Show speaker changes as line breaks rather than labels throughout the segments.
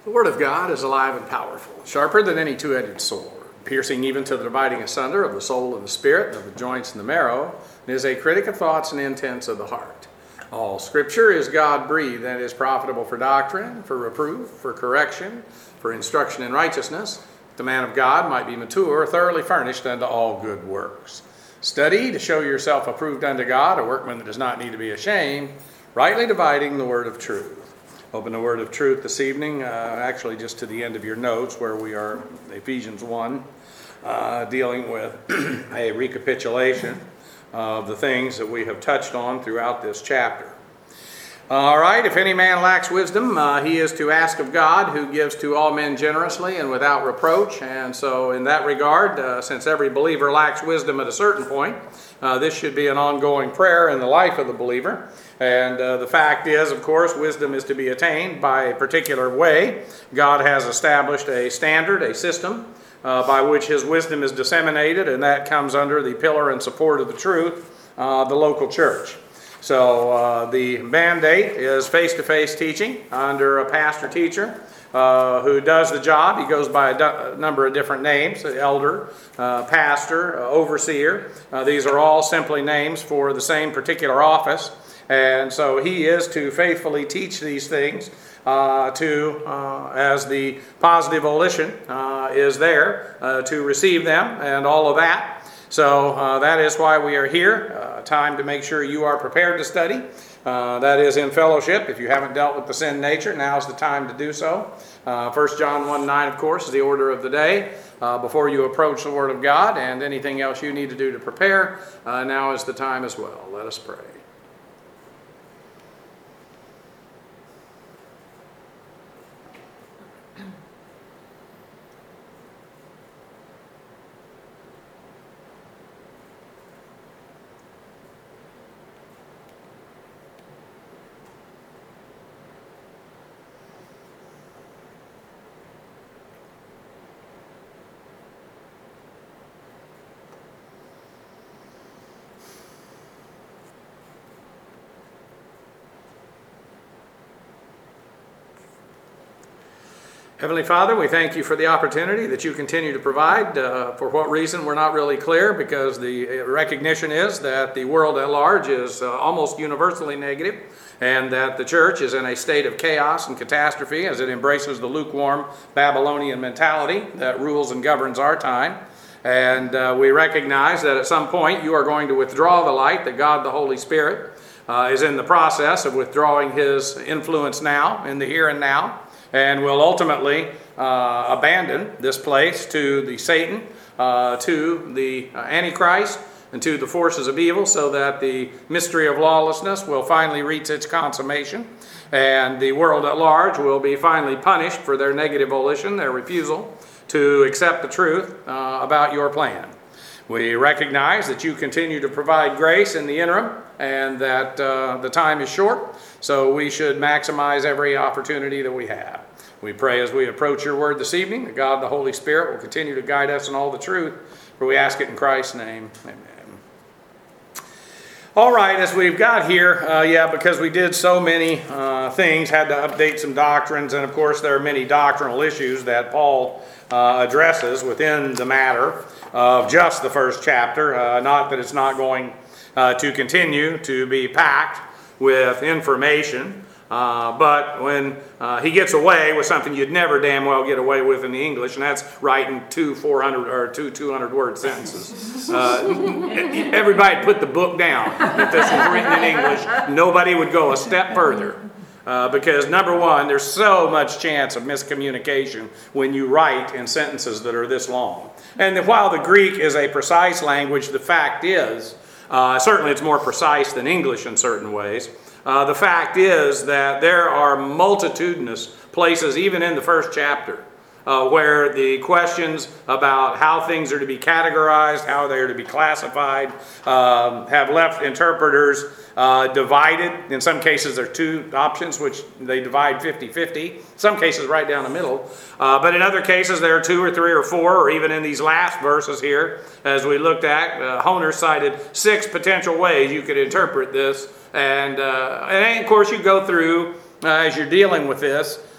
The Word of God is alive and powerful, sharper than any two-edged sword, piercing even to the dividing asunder of the soul and the spirit, of the joints and the marrow, and is a critic of thoughts and intents of the heart. All Scripture is God-breathed and is profitable for doctrine, for reproof, for correction, for instruction in righteousness, that the man of God might be mature, thoroughly furnished unto all good works. Study to show yourself approved unto God, a workman that does not need to be ashamed, rightly dividing the word of truth. Open the word of truth this evening, actually just to the end of your notes where we are, Ephesians 1, dealing with a recapitulation of the things that we have touched on throughout this chapter. All right, if any man lacks wisdom, he is to ask of God, who gives to all men generously and without reproach. And so in that regard, since every believer lacks wisdom at a certain point, this should be an ongoing prayer in the life of the believer. And the fact is, of course, wisdom is to be attained by a particular way. God has established a standard, a system, by which his wisdom is disseminated, and that comes under the pillar and support of the truth, the local church. So the mandate is face-to-face teaching under a pastor-teacher who does the job. He goes by a number of different names: elder, pastor, overseer. These are all simply names for the same particular office. And so he is to faithfully teach these things as the positive volition is there to receive them and all of that. So that is why we are here. Time to make sure you are prepared to study. That is in fellowship. If you haven't dealt with the sin nature, now is the time to do so. 1 John 1:9, of course, is the order of the day before you approach the Word of God, and anything else you need to do to prepare, now is the time as well. Let us pray. Heavenly Father, we thank you for the opportunity that you continue to provide. For what reason, we're not really clear, because the recognition is that the world at large is almost universally negative, and that the church is in a state of chaos and catastrophe as it embraces the lukewarm Babylonian mentality that rules and governs our time. And we recognize that at some point you are going to withdraw the light, that God the Holy Spirit is in the process of withdrawing his influence now, in the here and now, and will ultimately abandon this place to the Satan, to the Antichrist, and to the forces of evil, so that the mystery of lawlessness will finally reach its consummation, and the world at large will be finally punished for their negative volition, their refusal to accept the truth about your plan. We recognize that you continue to provide grace in the interim, and that the time is short, so we should maximize every opportunity that we have. We pray as we approach your word this evening that God the Holy Spirit will continue to guide us in all the truth, for we ask it in Christ's name. Amen. All right, as we've got here, because we did so many things, had to update some doctrines, and of course there are many doctrinal issues that Paul addresses within the matter of just the first chapter. Not that it's not going to continue to be packed with information, but when he gets away with something you'd never damn well get away with in the English, and that's writing two 200-word sentences. Everybody put the book down. If this was written in English, nobody would go a step further. Because number one, there's so much chance of miscommunication when you write in sentences that are this long. And while the Greek is a precise language, the fact is, certainly it's more precise than English in certain ways. The fact is that there are multitudinous places, even in the first chapter, where the questions about how things are to be categorized, how they are to be classified, have left interpreters divided. In some cases, there are two options, which they divide 50-50. Some cases right down the middle. But in other cases, there are two or three or four, or even in these last verses here, as we looked at, Honer cited 6 potential ways you could interpret this. And of course, you go through, as you're dealing with this,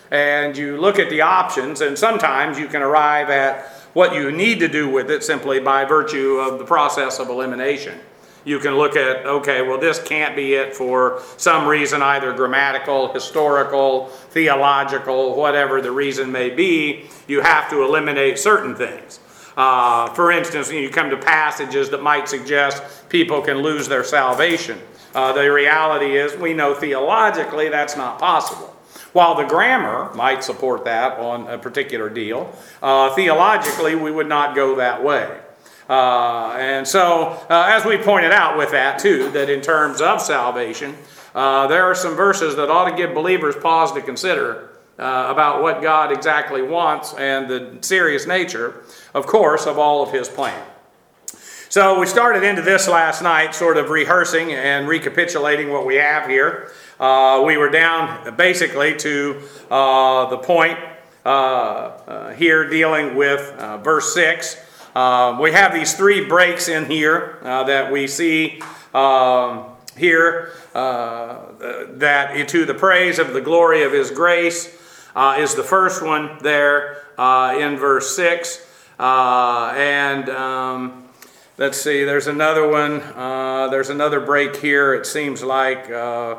and you look at the options, and sometimes you can arrive at what you need to do with it simply by virtue of the process of elimination. You can look at, okay, well, this can't be it for some reason, either grammatical, historical, theological, whatever the reason may be. You have to eliminate certain things. For instance, you come to passages that might suggest people can lose their salvation. The reality is we know theologically that's not possible. While the grammar might support that on a particular deal, theologically we would not go that way. And so, as we pointed out with that too, that in terms of salvation, there are some verses that ought to give believers pause to consider about what God exactly wants and the serious nature, of course, of all of His plan. So we started into this last night, sort of rehearsing and recapitulating what we have here. We were down basically to the point here dealing with verse 6. We have these three breaks in here that we see here, that to the praise of the glory of His grace is the first one there in verse 6. Let's see, there's another one, there's another break here, it seems like,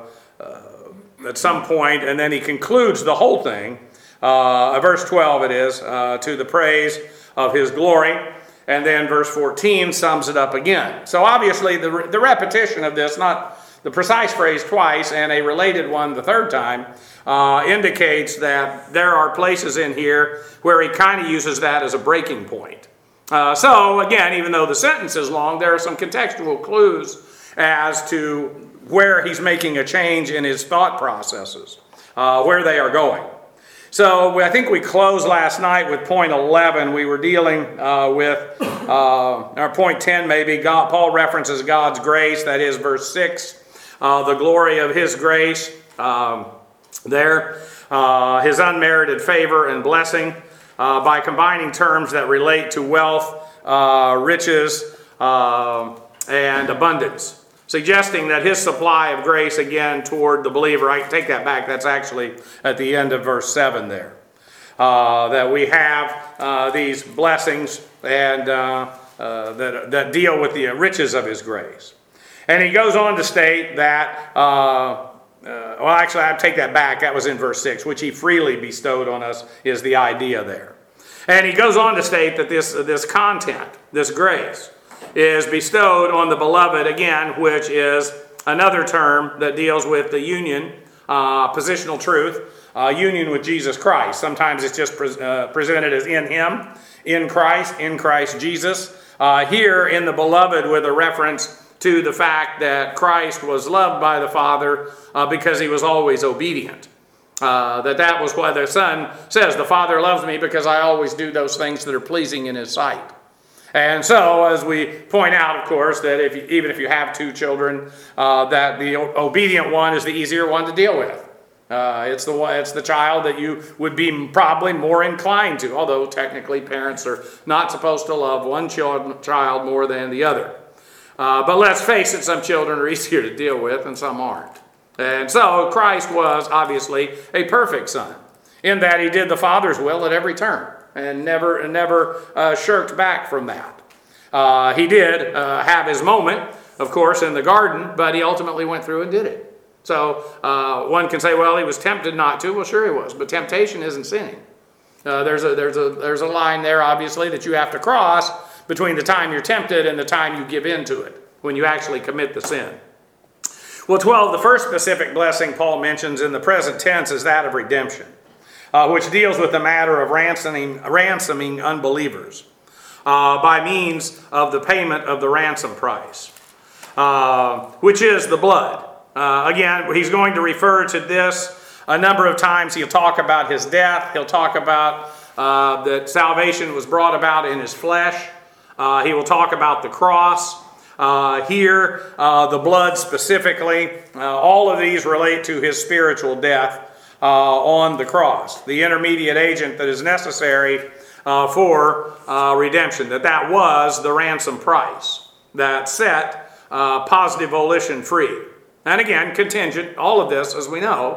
at some point, and then he concludes the whole thing. Verse 12 it is, to the praise of His glory. And then verse 14 sums it up again. So obviously the repetition of this, not the precise phrase twice and a related one the third time, indicates that there are places in here where he kind of uses that as a breaking point. So again, even though the sentence is long, there are some contextual clues as to where he's making a change in his thought processes, where they are going. So I think we closed last night with point 11. We were dealing with, or point 10 maybe, Paul references God's grace, that is verse 6, the glory of His grace there, His unmerited favor and blessing, by combining terms that relate to wealth, riches, and abundance, suggesting that His supply of grace again toward the believer, I take that back, that's actually at the end of verse 7 there, that we have these blessings and that deal with the riches of His grace. And he goes on to state that, well actually I take that back, that was in verse 6, which He freely bestowed on us is the idea there. And he goes on to state that this content, this grace, is bestowed on the beloved, again, which is another term that deals with the union, positional truth, union with Jesus Christ. Sometimes it's just presented as in Him, in Christ Jesus. Here in the beloved with a reference to the fact that Christ was loved by the Father because He was always obedient. That was why the Son says, the Father loves me because I always do those things that are pleasing in His sight. And so, as we point out, of course, that even if you have two children, that the obedient one is the easier one to deal with. It's the child that you would be probably more inclined to, although technically parents are not supposed to love one child more than the other. But let's face it, some children are easier to deal with and some aren't. And so Christ was obviously a perfect son, in that He did the Father's will at every turn. And never shirked back from that. He did have His moment, of course, in the garden, but He ultimately went through and did it. So one can say, well, He was tempted not to. Well, sure He was, but temptation isn't sinning. There's a line there, obviously, that you have to cross between the time you're tempted and the time you give in to it, when you actually commit the sin. Well, 12, the first specific blessing Paul mentions in the present tense is that of redemption. Which deals with the matter of ransoming unbelievers by means of the payment of the ransom price, which is the blood. Again, he's going to refer to this a number of times. He'll talk about His death. He'll talk about that salvation was brought about in His flesh. He will talk about the cross. Here, the blood specifically. All of these relate to His spiritual death on the cross, the intermediate agent that is necessary for redemption, that was the ransom price that set positive volition free. And again, contingent, all of this, as we know,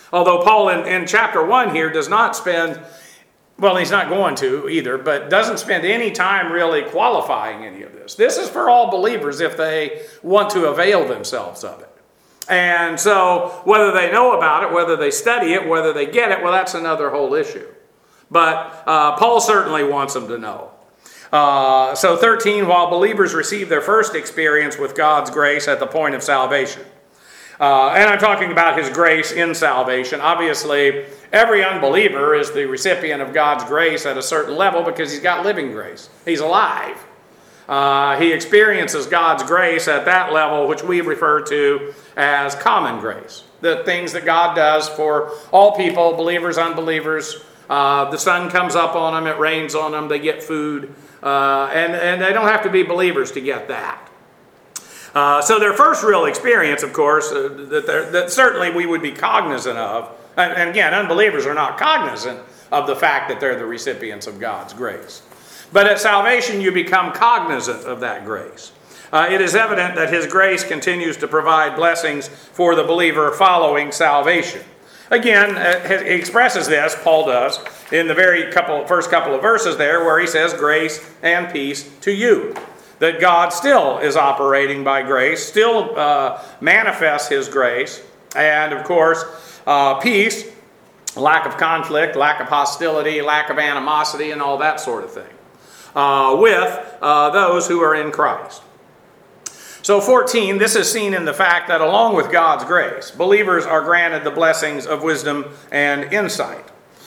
Although Paul in chapter 1 here does not spend, well, he's not going to either, but doesn't spend any time really qualifying any of this. This is for all believers if they want to avail themselves of it. And so whether they know about it, whether they study it, whether they get it, well, that's another whole issue. But Paul certainly wants them to know. So 13, while believers receive their first experience with God's grace at the point of salvation. And I'm talking about his grace in salvation. Obviously, every unbeliever is the recipient of God's grace at a certain level because he's got living grace. He's alive. He experiences God's grace at that level, which we refer to as common grace. The things that God does for all people, believers, unbelievers. The sun comes up on them, it rains on them, they get food. And they don't have to be believers to get that. So their first real experience, of course, that certainly we would be cognizant of, and again, unbelievers are not cognizant of the fact that they're the recipients of God's grace. But at salvation, you become cognizant of that grace. It is evident that his grace continues to provide blessings for the believer following salvation. Again, he expresses this, Paul does, in the first couple of verses there, where he says, grace and peace to you. That God still is operating by grace, still manifests his grace, and of course, peace, lack of conflict, lack of hostility, lack of animosity, and all that sort of thing, with those who are in Christ. So 14, this is seen in the fact that along with God's grace, believers are granted the blessings of wisdom and insight.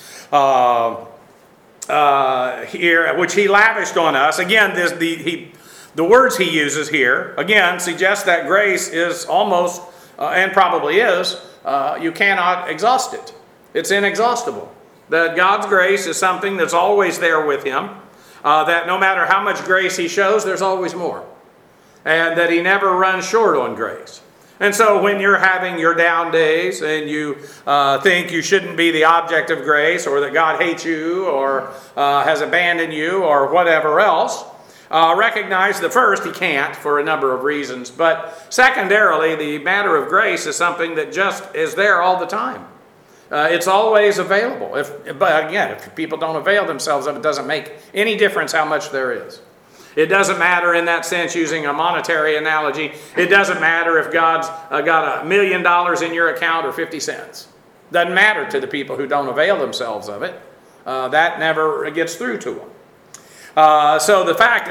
Here, which he lavished on us. Again, the words he uses here, again, suggest that grace is almost, and probably is, you cannot exhaust it. It's inexhaustible. That God's grace is something that's always there with him. That no matter how much grace he shows, there's always more. And that he never runs short on grace. And so when you're having your down days and you think you shouldn't be the object of grace, or that God hates you or has abandoned you or whatever else, recognize that first, he can't for a number of reasons. But secondarily, the matter of grace is something that just is there all the time. It's always available. But again, if people don't avail themselves of it, it doesn't make any difference how much there is. It doesn't matter in that sense, using a monetary analogy. It doesn't matter if God's got $1 million in your account or 50 cents. Doesn't matter to the people who don't avail themselves of it. That never gets through to them. So the fact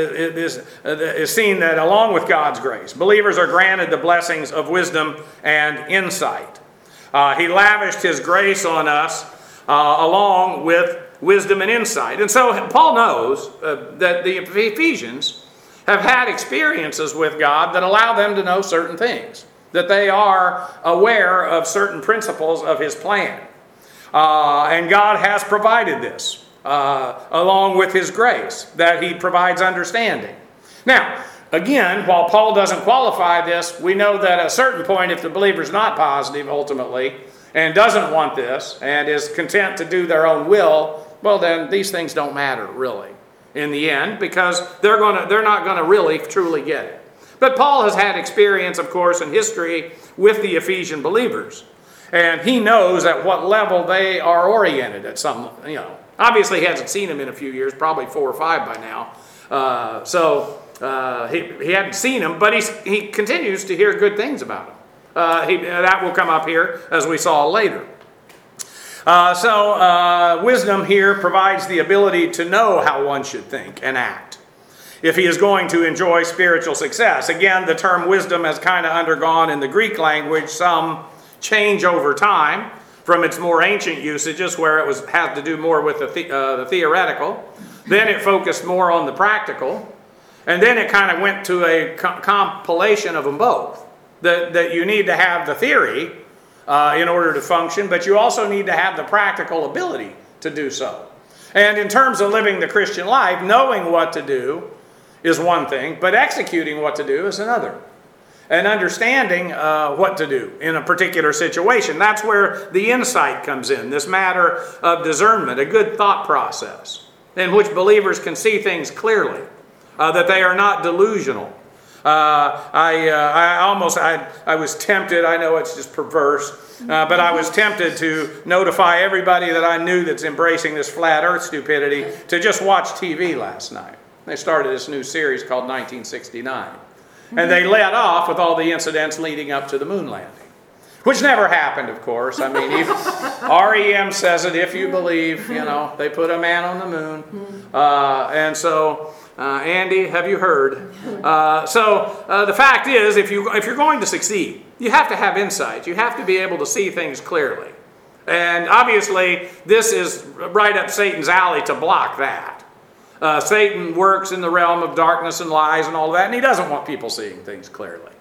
is seen that along with God's grace, believers are granted the blessings of wisdom and insight. He lavished his grace on us along with wisdom and insight. And so Paul knows that the Ephesians have had experiences with God that allow them to know certain things, that they are aware of certain principles of his plan. And God has provided this along with his grace, that he provides understanding. Now, again, while Paul doesn't qualify this, we know that at a certain point, if the believer's not positive ultimately, and doesn't want this, and is content to do their own will, well, then these things don't matter really in the end, because they're not going to really truly get it. But Paul has had experience, of course, in history with the Ephesian believers, and he knows at what level they are oriented at some. Obviously he hasn't seen them in a few years, probably 4 or 5 by now. He hadn't seen them, but he continues to hear good things about them. That will come up here as we saw later. Wisdom here provides the ability to know how one should think and act if he is going to enjoy spiritual success. Again, the term wisdom has kind of undergone in the Greek language some change over time from its more ancient usages, where it had to do more with the theoretical. Then it focused more on the practical. And then it kind of went to a compilation of them both. That you need to have the theory in order to function, but you also need to have the practical ability to do so. And in terms of living the Christian life, knowing what to do is one thing, but executing what to do is another. And understanding what to do in a particular situation. That's where the insight comes in, this matter of discernment, a good thought process in which believers can see things clearly, that they are not delusional. I was tempted, I know it's just perverse, but I was tempted to notify everybody that I knew that's embracing this flat earth stupidity to just watch TV last night. They started this new series called 1969. And they led off with all the incidents leading up to the moon landing. Which never happened, of course. I mean, even REM says it, if you believe, they put a man on the moon. And so, Andy, have you heard? The fact is, if you're going to succeed, you have to have insight. You have to be able to see things clearly. And obviously, this is right up Satan's alley to block that. Satan works in the realm of darkness and lies and all of that, and he doesn't want people seeing things clearly.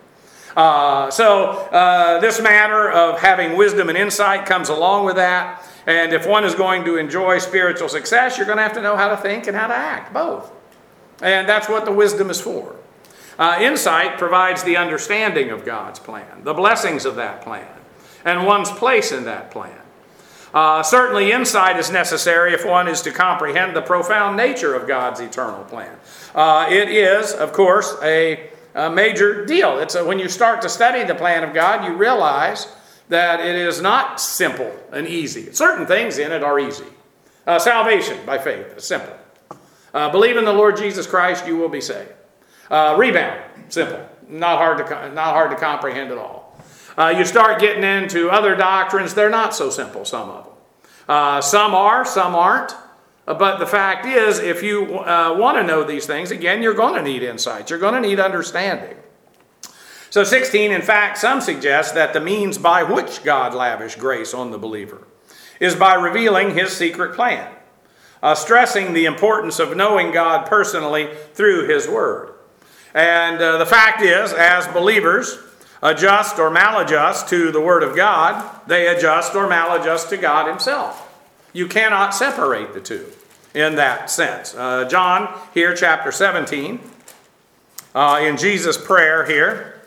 This matter of having wisdom and insight comes along with that. And if one is going to enjoy spiritual success, you're going to have to know how to think and how to act, both. And that's what the wisdom is for. Insight provides the understanding of God's plan, the blessings of that plan, and one's place in that plan. Certainly insight is necessary if one is to comprehend the profound nature of God's eternal plan. It is, of course, a major deal. It's when you start to study the plan of God, you realize that it is not simple and easy. Certain things in it are easy. Salvation by faith is simple. Believe in the Lord Jesus Christ, you will be saved. Rebound, simple. Not hard to comprehend at all. You start getting into other doctrines, they're not so simple, some of them. Some are, some aren't. But the fact is, if you want to know these things, again, you're going to need insight. You're going to need understanding. So 16, in fact, some suggest that the means by which God lavished grace on the believer is by revealing his secret plan, stressing the importance of knowing God personally through his word. And the fact is, as believers adjust or maladjust to the word of God, they adjust or maladjust to God himself. You cannot separate the two in that sense. John here, chapter 17, in Jesus' prayer here,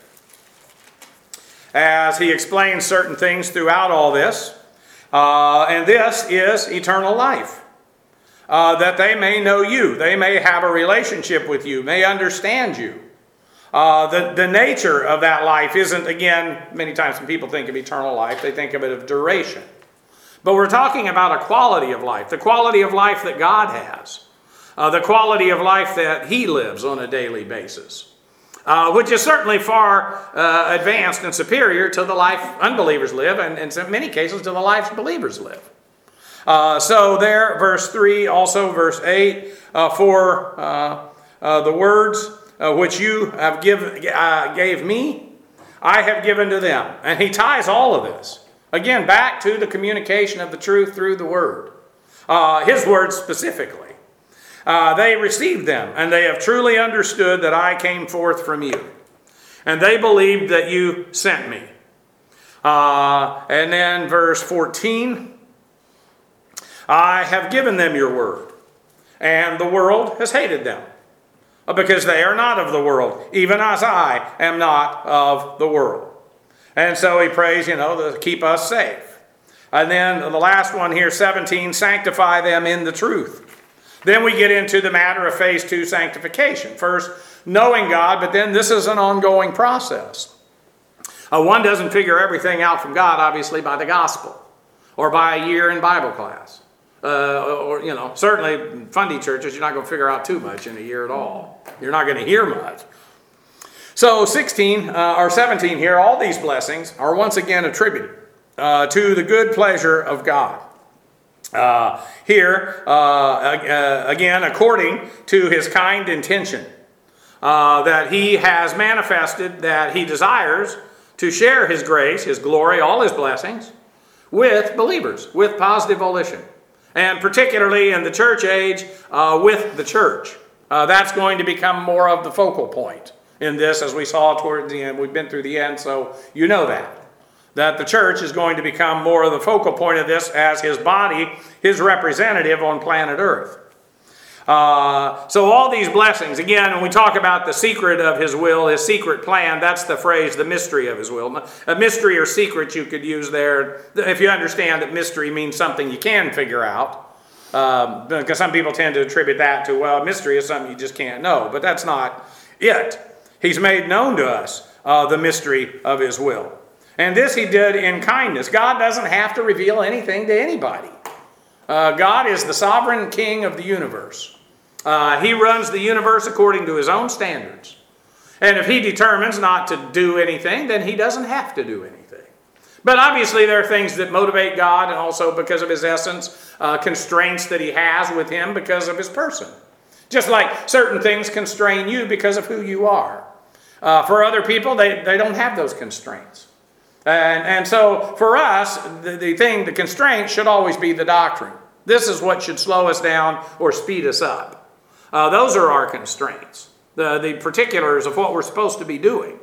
as he explains certain things throughout all this, and this is eternal life, that they may know you, they may have a relationship with you, may understand you. The nature of that life isn't, again, many times when people think of eternal life, they think of it of duration. But we're talking about a quality of life, the quality of life that God has, the quality of life that he lives on a daily basis, which is certainly far advanced and superior to the life unbelievers live, and in many cases to the life believers live. So there, verse 3, also verse 8, for the words which you have gave me, I have given to them. And he ties all of this, again, back to the communication of the truth through the word. His words specifically. They received them, and they have truly understood that I came forth from you. And they believed that you sent me. And then verse 14, I have given them your word, and the world has hated them, because they are not of the world, even as I am not of the world. And so he prays, to keep us safe. And then the last one here, 17, sanctify them in the truth. Then we get into the matter of phase 2, sanctification. First, knowing God, but then this is an ongoing process. One doesn't figure everything out from God, obviously, by the gospel or by a year in Bible class. Certainly fundy churches, you're not going to figure out too much in a year at all. You're not going to hear much. So 17 here, all these blessings are once again attributed to the good pleasure of God. Again, according to his kind intention, that he has manifested that he desires to share his grace, his glory, all his blessings with believers, with positive volition. And particularly in the church age, with the church. That's going to become more of the focal point in this, as we saw toward the end. We've been through the end, so you know that the church is going to become more of the focal point of this as his body, his representative on planet Earth. So all these blessings, again, when we talk about the secret of his will, his secret plan, that's the phrase, the mystery of his will. A mystery or secret you could use there, if you understand that mystery means something you can figure out. Because some people tend to attribute that to, well, mystery is something you just can't know. But that's not it. He's made known to us the mystery of his will. And this he did in kindness. God doesn't have to reveal anything to anybody. God is the sovereign king of the universe. He runs the universe according to his own standards. And if he determines not to do anything, then he doesn't have to do anything. But obviously there are things that motivate God, and also because of his essence, constraints that he has with him because of his person. Just like certain things constrain you because of who you are. For other people, they don't have those constraints. And so for us, the constraint should always be the doctrine. This is what should slow us down or speed us up. Those are our constraints, the particulars of what we're supposed to be doing.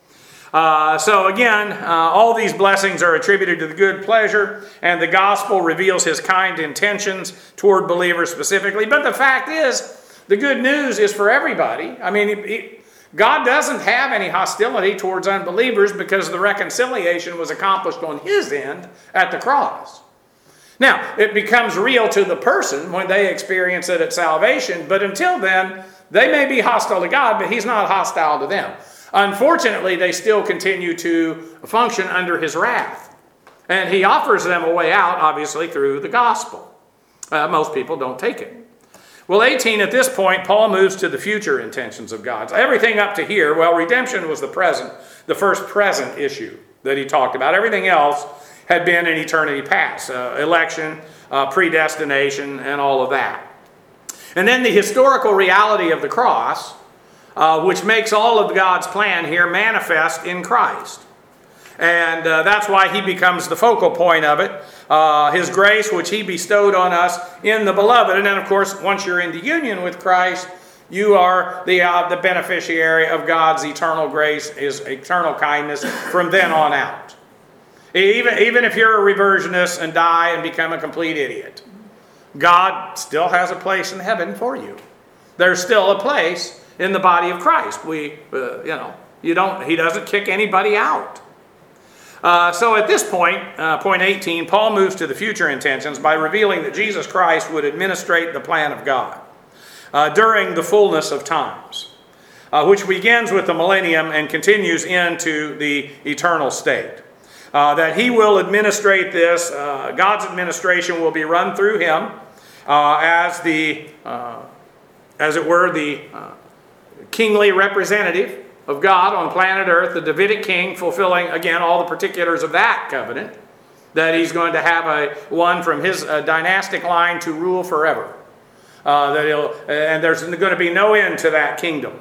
So again, all these blessings are attributed to the good pleasure, and the gospel reveals his kind intentions toward believers specifically. But the fact is, the good news is for everybody. I mean, God doesn't have any hostility towards unbelievers because the reconciliation was accomplished on his end at the cross. Now, it becomes real to the person when they experience it at salvation, but until then, they may be hostile to God, but he's not hostile to them. Unfortunately, they still continue to function under his wrath. And he offers them a way out, obviously, through the gospel. Most people don't take it. Well, 18, at this point, Paul moves to the future intentions of God. Everything up to here, well, redemption was the first present issue that he talked about. Everything else had been in eternity past. Election, predestination, and all of that. And then the historical reality of the cross, which makes all of God's plan here manifest in Christ. And that's why he becomes the focal point of it. His grace, which he bestowed on us in the beloved. And then, of course, once you're in the union with Christ, you are the beneficiary of God's eternal grace, his eternal kindness from then on out. Even if you're a reversionist and die and become a complete idiot, God still has a place in heaven for you. There's still a place in the body of Christ. He doesn't kick anybody out. So at this point, point 18, Paul moves to the future intentions by revealing that Jesus Christ would administrate the plan of God during the fullness of times, which begins with the millennium and continues into the eternal state. That he will administrate this, God's administration will be run through him as it were, the kingly representative of God on planet Earth, the Davidic king, fulfilling, again, all the particulars of that covenant, that he's going to have one from his dynastic line to rule forever. And there's going to be no end to that kingdom.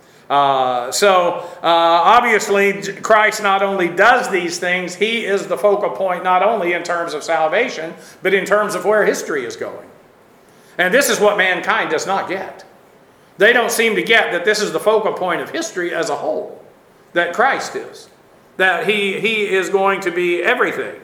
Obviously, Christ not only does these things, he is the focal point not only in terms of salvation, but in terms of where history is going. And this is what mankind does not get. They don't seem to get that this is the focal point of history as a whole, that Christ is, that he is going to be everything.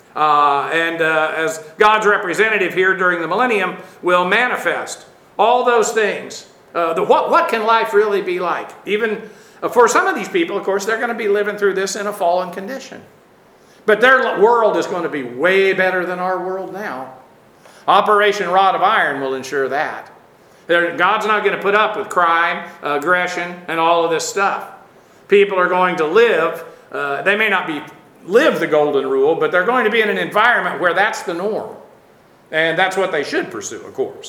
As God's representative here during the millennium will manifest all those things. What can life really be like? Even for some of these people, of course, they're going to be living through this in a fallen condition. But their world is going to be way better than our world now. Operation Rod of Iron will ensure that. God's not going to put up with crime, aggression, and all of this stuff. People are going to live, they may not live the golden rule, but they're going to be in an environment where that's the norm. And that's what they should pursue, of course.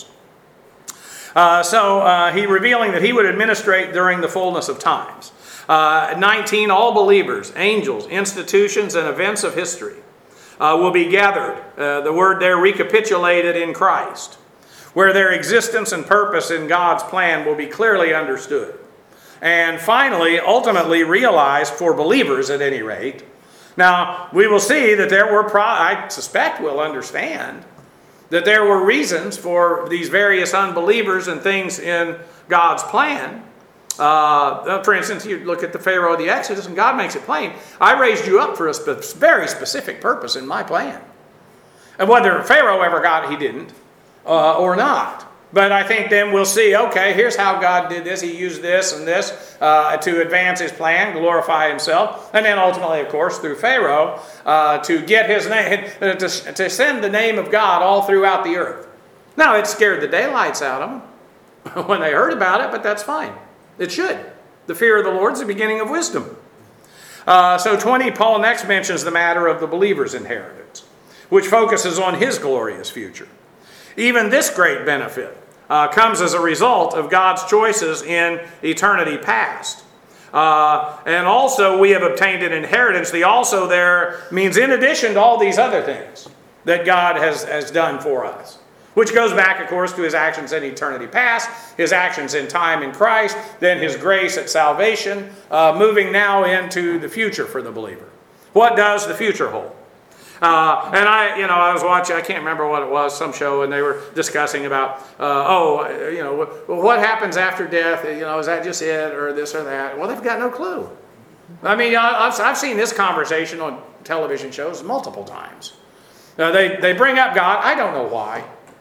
He revealing that he would administrate during the fullness of times. 19, all believers, angels, institutions, and events of history will be gathered. The word there, recapitulated in Christ, where their existence and purpose in God's plan will be clearly understood. And finally, ultimately realized for believers at any rate. Now, we will see that there were, I suspect we'll understand, that there were reasons for these various unbelievers and things in God's plan. For instance, you look at the Pharaoh of the Exodus, and God makes it plain, I raised you up for a very specific purpose in my plan. And whether Pharaoh ever got it, he didn't, or not. But I think then we'll see, okay, here's how God did this. He used this and this to advance his plan, glorify himself. And then ultimately, of course, through Pharaoh, to get his name, to send the name of God all throughout the earth. Now, it scared the daylights out of them when they heard about it, but that's fine. It should. The fear of the Lord is the beginning of wisdom. So 20, Paul next mentions the matter of the believer's inheritance, which focuses on his glorious future. Even this great benefit comes as a result of God's choices in eternity past. And also we have obtained an inheritance. The also there means in addition to all these other things that God has done for us, which goes back, of course, to his actions in eternity past, his actions in time in Christ, then his grace at salvation, moving now into the future for the believer. What does the future hold? And I was watching, I can't remember what it was, some show, and they were discussing about, what happens after death? Is that just it, or this or that? Well, they've got no clue. I mean, I've seen this conversation on television shows multiple times. They bring up God. I don't know why.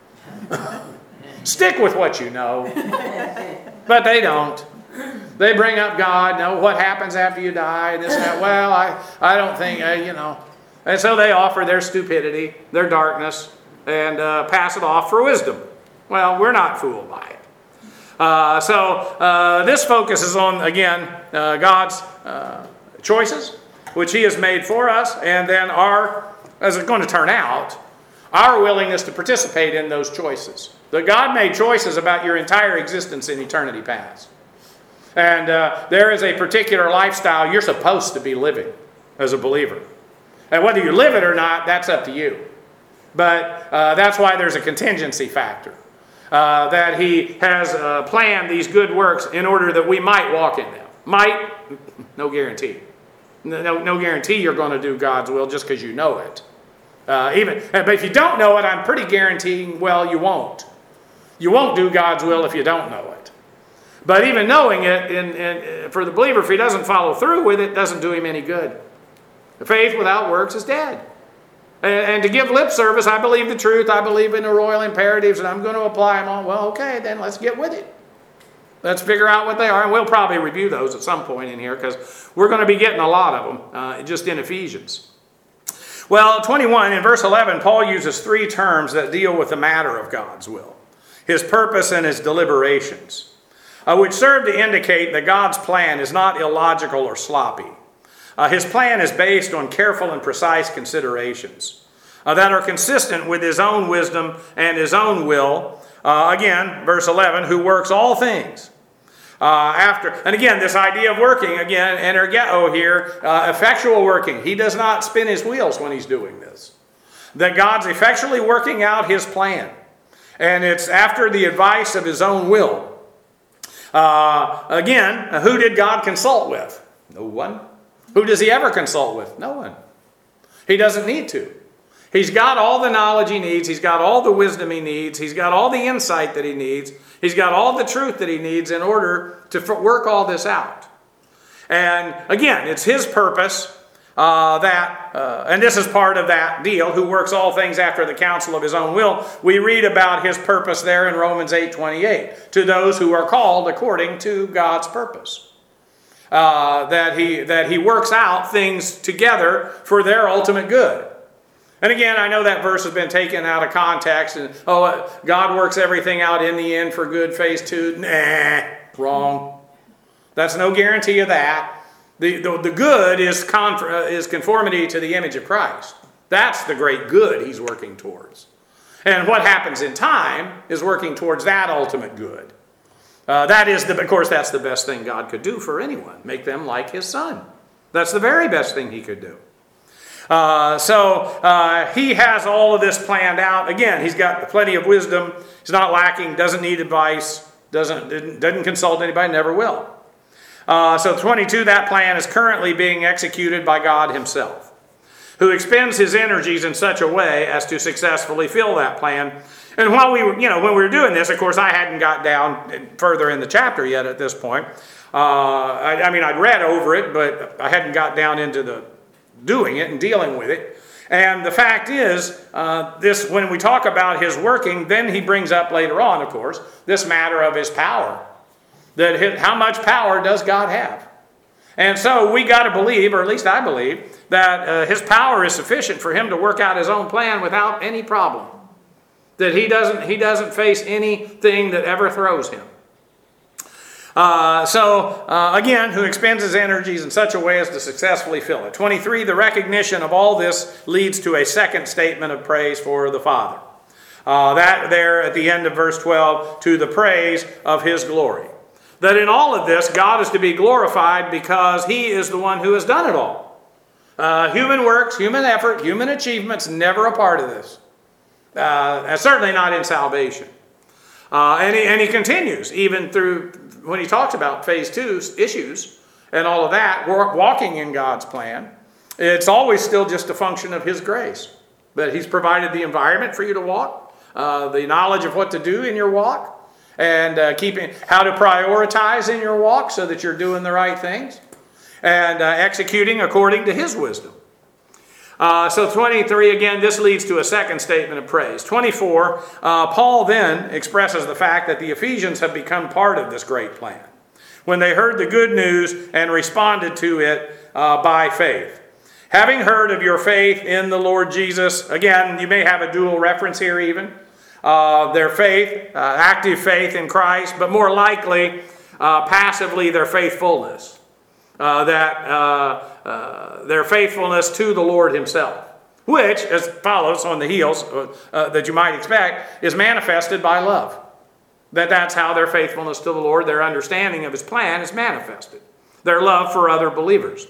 Stick with what you know. But they don't. They bring up God. No, what happens after you die? And this and that. Well, I don't think, And so they offer their stupidity, their darkness, and pass it off for wisdom. Well, we're not fooled by it. So this focuses on, again, God's choices, which he has made for us, and then as it's going to turn out, our willingness to participate in those choices. That God made choices about your entire existence in eternity past. And there is a particular lifestyle you're supposed to be living as a believer. And whether you live it or not, that's up to you. But that's why there's a contingency factor. That he has planned these good works in order that we might walk in them. Might, no guarantee. No guarantee you're going to do God's will just because you know it. But if you don't know it, I'm pretty guaranteeing, well, you won't. You won't do God's will if you don't know it. But even knowing it, for the believer, if he doesn't follow through with it, doesn't do him any good. Faith without works is dead. And to give lip service, I believe the truth, I believe in the royal imperatives, and I'm going to apply them all. Well, okay, then let's get with it. Let's figure out what they are, and we'll probably review those at some point in here, because we're going to be getting a lot of them just in Ephesians. Well, 21, in verse 11, Paul uses three terms that deal with the matter of God's will. His purpose and his deliberations, which serve to indicate that God's plan is not illogical or sloppy. His plan is based on careful and precise considerations that are consistent with his own wisdom and his own will. Again, verse 11, who works all things. And again, this idea of working, again, energeo here, effectual working. He does not spin his wheels when he's doing this. That God's effectually working out his plan. And it's after the advice of his own will. Again, who did God consult with? No one. Who does he ever consult with? No one. He doesn't need to. He's got all the knowledge he needs. He's got all the wisdom he needs. He's got all the insight that he needs. He's got all the truth that he needs in order to work all this out. And again, it's his purpose and this is part of that deal, who works all things after the counsel of his own will. We read about his purpose there in Romans 8:28, to those who are called according to God's purpose. That he works out things together for their ultimate good. And again, I know that verse has been taken out of context, and God works everything out in the end for good, phase 2. Nah, wrong. That's no guarantee of that. The good is conformity to the image of Christ. That's the great good he's working towards. And what happens in time is working towards that ultimate good. Of course, that's the best thing God could do for anyone. Make them like his son. That's the very best thing he could do. So he has all of this planned out. Again, he's got plenty of wisdom. He's not lacking, doesn't need advice, doesn't consult anybody, never will. So 22, that plan is currently being executed by God himself, who expends his energies in such a way as to successfully fill that plan. And while when we were doing this, of course, I hadn't got down further in the chapter yet at this point. I'd read over it, but I hadn't got down into the doing it and dealing with it. And the fact is, when we talk about his working, then he brings up later on, of course, this matter of his power. How much power does God have? And so we got to believe, or at least I believe, that his power is sufficient for him to work out his own plan without any problem. That he doesn't face anything that ever throws him. Again, who expends his energies in such a way as to successfully fill it. 23, the recognition of all this leads to a second statement of praise for the Father. That there at the end of verse 12, to the praise of his glory. That in all of this, God is to be glorified because he is the one who has done it all. Human works, human effort, human achievements, never a part of this. Certainly not in salvation. And he continues, even through when he talks about phase 2 issues and all of that, walking in God's plan. It's always still just a function of his grace. That he's provided the environment for you to walk, the knowledge of what to do in your walk, and keeping how to prioritize in your walk so that you're doing the right things, and executing according to his wisdom. So 23, again, this leads to a second statement of praise. 24, Paul then expresses the fact that the Ephesians have become part of this great plan when they heard the good news and responded to it by faith. Having heard of your faith in the Lord Jesus, again, you may have a dual reference here even, their faith, active faith in Christ, but more likely, passively, their faithfulness. Their faithfulness to the Lord himself, which, as follows on the heels that you might expect, is manifested by love. That's how their faithfulness to the Lord, their understanding of his plan is manifested. Their love for other believers.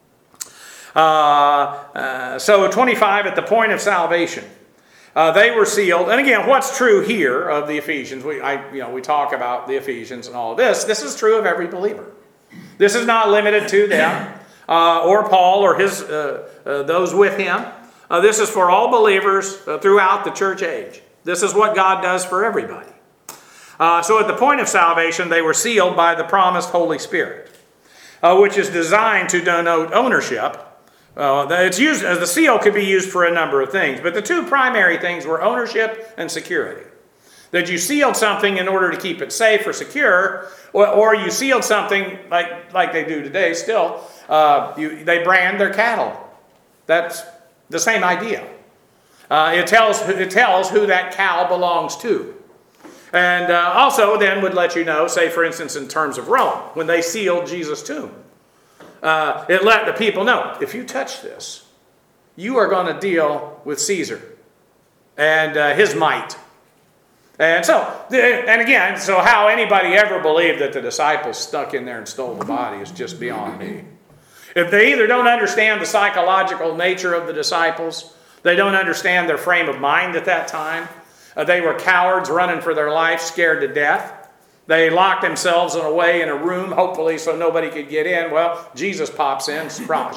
So 25, at the point of salvation, they were sealed. And again, what's true here of the Ephesians? We talk about the Ephesians and all of this. This is true of every believer. This is not limited to them or Paul or those with him. This is for all believers throughout the church age. This is what God does for everybody. So at the point of salvation, they were sealed by the promised Holy Spirit, which is designed to denote ownership. It's used as the seal could be used for a number of things, but the two primary things were ownership and security. That you sealed something in order to keep it safe or secure, or you sealed something like they do today still. They brand their cattle. That's the same idea. It tells who that cow belongs to. And also then would let you know, say for instance in terms of Rome, when they sealed Jesus' tomb. It let the people know, if you touch this, you are going to deal with Caesar and his might. And again, how anybody ever believed that the disciples stuck in there and stole the body is just beyond me. If they either don't understand the psychological nature of the disciples, they don't understand their frame of mind at that time, they were cowards running for their life, scared to death. They locked themselves away in a room, hopefully so nobody could get in. Well, Jesus pops in, shock.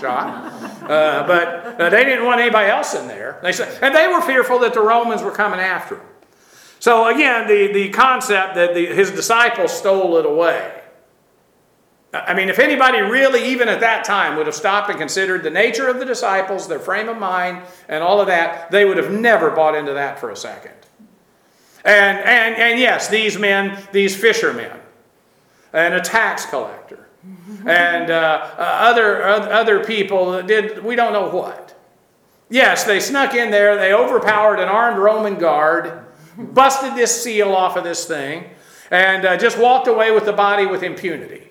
But they didn't want anybody else in there. And they were fearful that the Romans were coming after them. So again, the concept that his disciples stole it away. I mean, if anybody really, even at that time, would have stopped and considered the nature of the disciples, their frame of mind, and all of that, they would have never bought into that for a second. And yes, these men, these fishermen, and a tax collector, and other people that did, we don't know what. Yes, they snuck in there, they overpowered an armed Roman guard, busted this seal off of this thing, and just walked away with the body with impunity.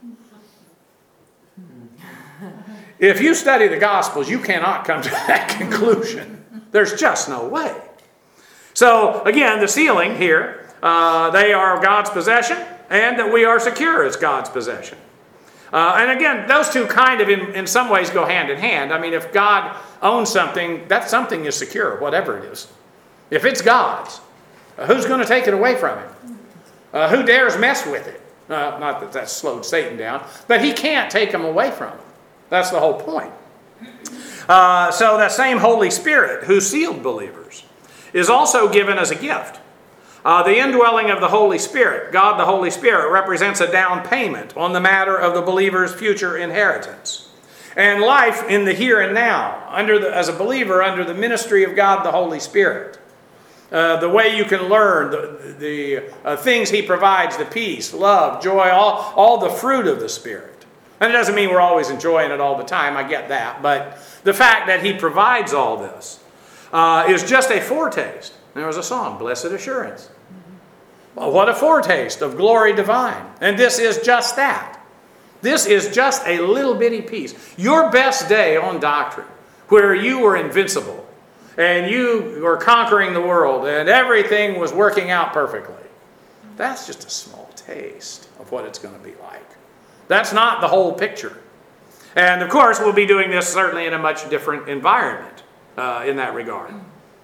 If you study the Gospels, you cannot come to that conclusion. There's just no way. So, again, the sealing here, they are God's possession, and that we are secure as God's possession. And again, those two kind of, in some ways, go hand in hand. I mean, if God owns something, that something is secure, whatever it is. If it's God's, who's going to take it away from him? Who dares mess with it? Not that that's slowed Satan down, but he can't take them away from him. That's the whole point. So that same Holy Spirit who sealed believers is also given as a gift. The indwelling of the Holy Spirit, God the Holy Spirit, represents a down payment on the matter of the believer's future inheritance. And life in the here and now, as a believer under the ministry of God the Holy Spirit. The way you can learn, the things he provides, the peace, love, joy, all the fruit of the Spirit. And it doesn't mean we're always enjoying it all the time, I get that. But the fact that he provides all this is just a foretaste. There was a song, Blessed Assurance. Well, what a foretaste of glory divine. And this is just that. This is just a little bitty piece. Your best day on doctrine, where you were invincible, and you were conquering the world, and everything was working out perfectly. That's just a small taste of what it's going to be like. That's not the whole picture. And of course, we'll be doing this certainly in a much different environment in that regard.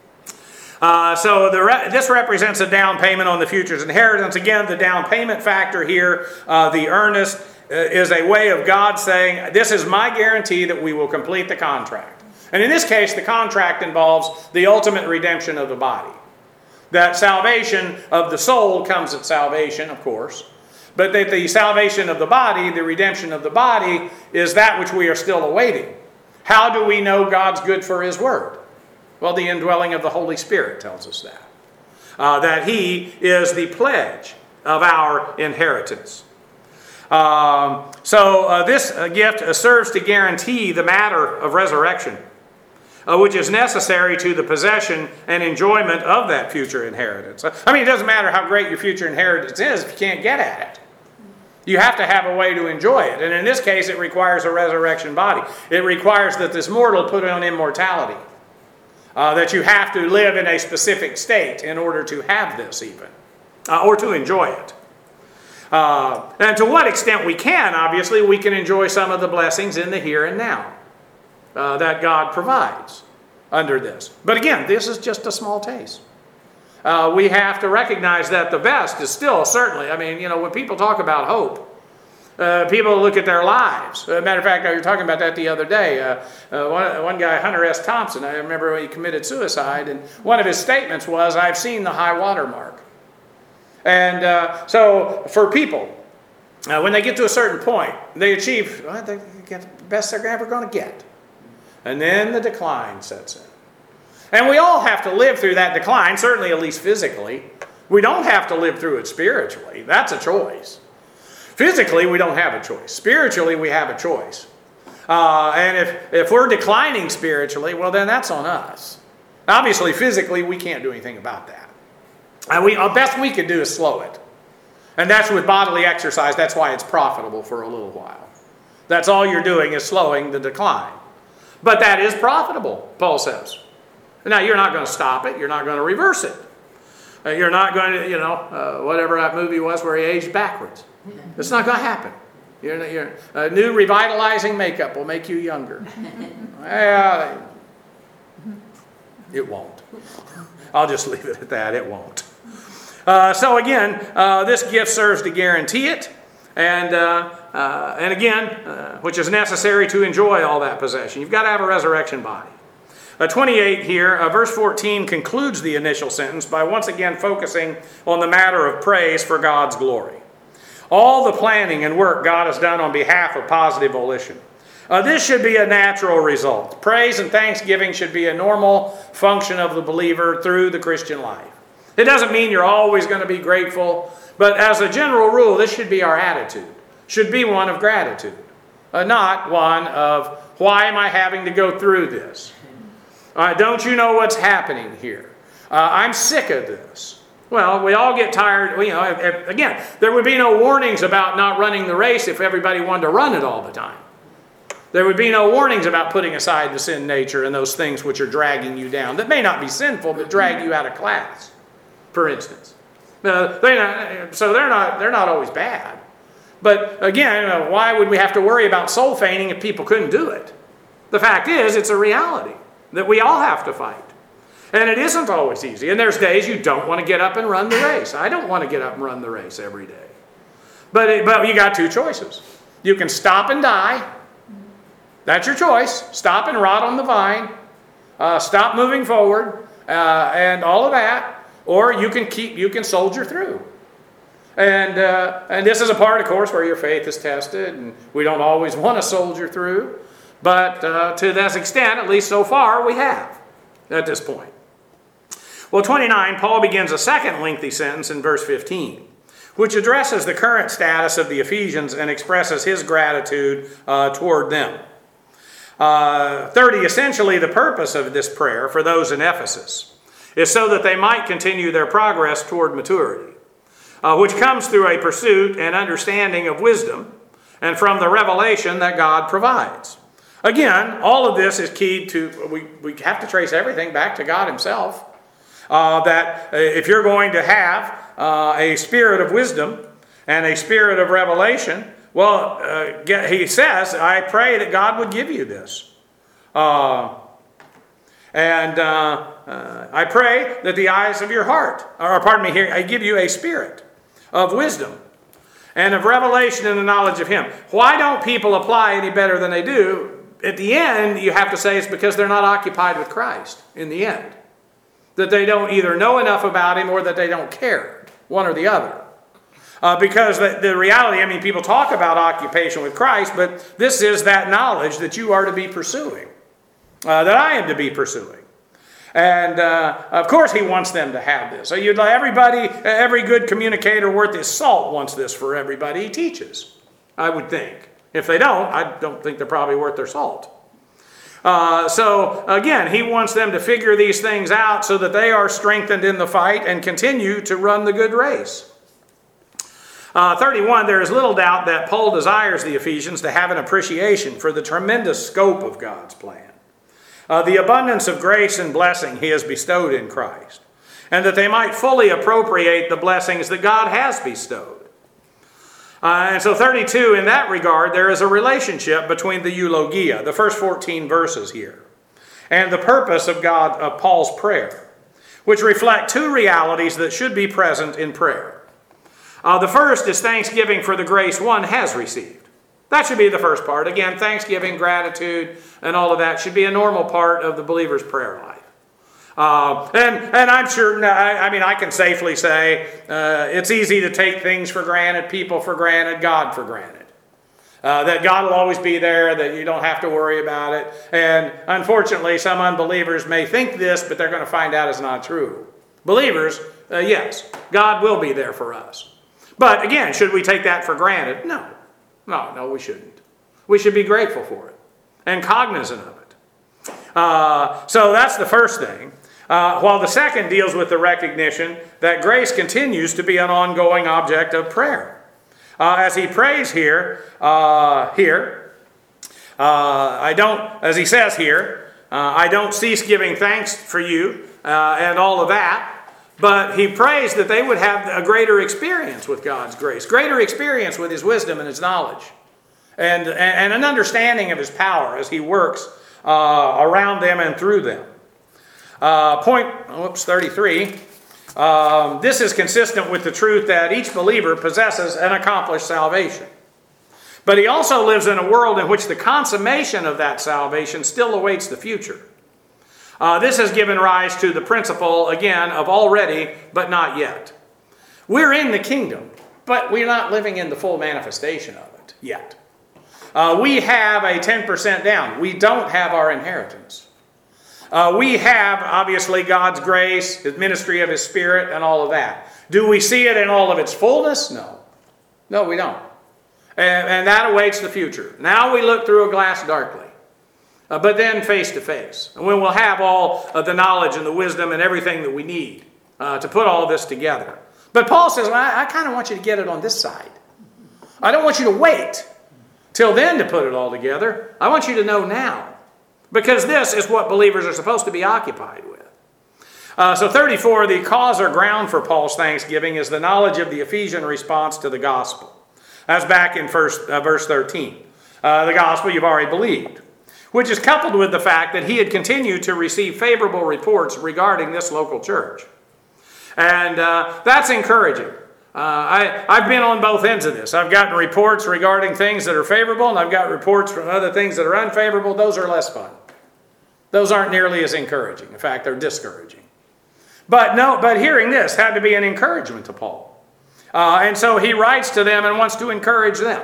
This represents a down payment on the future's inheritance. Again, the down payment factor here, the earnest, is a way of God saying, this is my guarantee that we will complete the contract. And in this case, the contract involves the ultimate redemption of the body. That salvation of the soul comes at salvation, of course. But that the salvation of the body, the redemption of the body, is that which we are still awaiting. How do we know God's good for His Word? Well, the indwelling of the Holy Spirit tells us that. That He is the pledge of our inheritance. This gift serves to guarantee the matter of resurrection, which is necessary to the possession and enjoyment of that future inheritance. I mean, it doesn't matter how great your future inheritance is if you can't get at it. You have to have a way to enjoy it. And in this case, it requires a resurrection body. It requires that this mortal put on immortality. That you have to live in a specific state in order to have this even. Or to enjoy it. And to what extent we can, obviously, we can enjoy some of the blessings in the here and now that God provides under this. But again, this is just a small taste. We have to recognize that the best is still certainly, I mean, you know, when people talk about hope, people look at their lives. As a matter of fact, I was talking about that the other day. One guy, Hunter S. Thompson, I remember when he committed suicide, and one of his statements was, I've seen the high water mark. And so for people, when they get to a certain point, they achieve they get the best they're ever going to get. And then the decline sets in. And we all have to live through that decline, certainly at least physically. We don't have to live through it spiritually. That's a choice. Physically, we don't have a choice. Spiritually, we have a choice. And if we're declining spiritually, well, then that's on us. Obviously, physically, we can't do anything about that. And the best we can do is slow it. And that's with bodily exercise. That's why it's profitable for a little while. That's all you're doing is slowing the decline. But that is profitable, Paul says. Now, you're not going to stop it. You're not going to reverse it. You're not going to, whatever that movie was where he aged backwards. It's not going to happen. New revitalizing makeup will make you younger. Well, it won't. I'll just leave it at that. It won't. So again, this gift serves to guarantee it. And again, which is necessary to enjoy all that possession. You've got to have a resurrection body. 28 here, verse 14 concludes the initial sentence by once again focusing on the matter of praise for God's glory. All the planning and work God has done on behalf of positive volition. This should be a natural result. Praise and thanksgiving should be a normal function of the believer through the Christian life. It doesn't mean you're always going to be grateful, but as a general rule, this should be our attitude. Should be one of gratitude, not one of, why am I having to go through this? Don't you know what's happening here? I'm sick of this. Well, we all get tired. Again, there would be no warnings about not running the race if everybody wanted to run it all the time. There would be no warnings about putting aside the sin nature and those things which are dragging you down, that may not be sinful, but drag you out of class, for instance. So they're not always bad. But again, why would we have to worry about soul feigning if people couldn't do it? The fact is, it's a reality that we all have to fight. And it isn't always easy. And there's days you don't want to get up and run the race. I don't want to get up and run the race every day. But you got two choices. You can stop and die. That's your choice. Stop and rot on the vine. Stop moving forward. And all of that. Or you can soldier through. And this is a part, of course, where your faith is tested. And we don't always want to soldier through. But to this extent, at least so far, we have at this point. Well, 29, Paul begins a second lengthy sentence in verse 15, which addresses the current status of the Ephesians and expresses his gratitude toward them. 30, essentially the purpose of this prayer for those in Ephesus is so that they might continue their progress toward maturity. which comes through a pursuit and understanding of wisdom and from the revelation that God provides. Again, all of this is key to, we have to trace everything back to God himself. That if you're going to have a spirit of wisdom and a spirit of revelation, well, he says, I pray that God would give you this. I pray that the eyes of your heart, or pardon me, here I give you a spirit of wisdom and of revelation and the knowledge of him. Why don't people apply any better than they do? At the end, you have to say it's because they're not occupied with Christ in the end. That they don't either know enough about him or that they don't care, one or the other. Because the reality, I mean, people talk about occupation with Christ, but this is that knowledge that you are to be pursuing, that I am to be pursuing. And of course he wants them to have this. So every good communicator worth his salt wants this for everybody he teaches, I would think. If they don't, I don't think they're probably worth their salt. So again, he wants them to figure these things out so that they are strengthened in the fight and continue to run the good race. 31, there is little doubt that Paul desires the Ephesians to have an appreciation for the tremendous scope of God's plan, the abundance of grace and blessing he has bestowed in Christ, and that they might fully appropriate the blessings that God has bestowed. And so 32, in that regard, there is a relationship between the eulogia, the first 14 verses here, and the purpose of Paul's prayer, which reflect two realities that should be present in prayer. The first is thanksgiving for the grace one has received. That should be the first part. Again, thanksgiving, gratitude, and all of that should be a normal part of the believer's prayer life. And I'm sure, I can safely say it's easy to take things for granted, people for granted, God for granted. That God will always be there, that you don't have to worry about it. And unfortunately, some unbelievers may think this, but they're going to find out it's not true. Believers, yes, God will be there for us. But again, should we take that for granted? No, we shouldn't. We should be grateful for it and cognizant of it. So that's the first thing. While the second deals with the recognition that grace continues to be an ongoing object of prayer. As he prays I don't cease giving thanks for you and all of that. But he prays that they would have a greater experience with God's grace, greater experience with his wisdom and his knowledge, and an understanding of his power as he works around them and through them. 33. This is consistent with the truth that each believer possesses an accomplished salvation. But he also lives in a world in which the consummation of that salvation still awaits the future. This has given rise to the principle, again, of already, but not yet. We're in the kingdom, but we're not living in the full manifestation of it yet. We have a 10% down. We don't have our inheritance. We have, obviously, God's grace, His ministry of His Spirit, and all of that. Do we see it in all of its fullness? No. No, we don't. And that awaits the future. Now we look through a glass darkly. But then face to face. And when we'll have all of the knowledge and the wisdom and everything that we need to put all this together. But Paul says, I kind of want you to get it on this side. I don't want you to wait till then to put it all together. I want you to know now. Because this is what believers are supposed to be occupied with. So 34, the cause or ground for Paul's thanksgiving is the knowledge of the Ephesian response to the gospel. That's back in verse 13. The gospel you've already believed. Which is coupled with the fact that he had continued to receive favorable reports regarding this local church. And that's encouraging. I've been on both ends of this. I've gotten reports regarding things that are favorable, and I've got reports from other things that are unfavorable. Those are less fun. Those aren't nearly as encouraging. In fact, they're discouraging. But hearing this had to be an encouragement to Paul. And so he writes to them and wants to encourage them.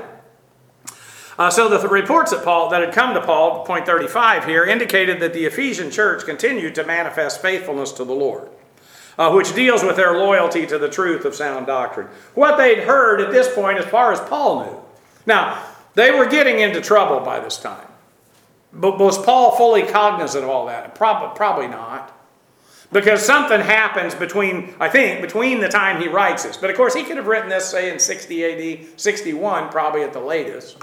So the reports that had come to Paul, point 35 here, indicated that the Ephesian church continued to manifest faithfulness to the Lord, which deals with their loyalty to the truth of sound doctrine. What they'd heard at this point as far as Paul knew. Now, they were getting into trouble by this time. But was Paul fully cognizant of all that? Probably not. Because something happens between the time he writes this. But of course, he could have written this, say, in 60 AD, 61 probably at the latest.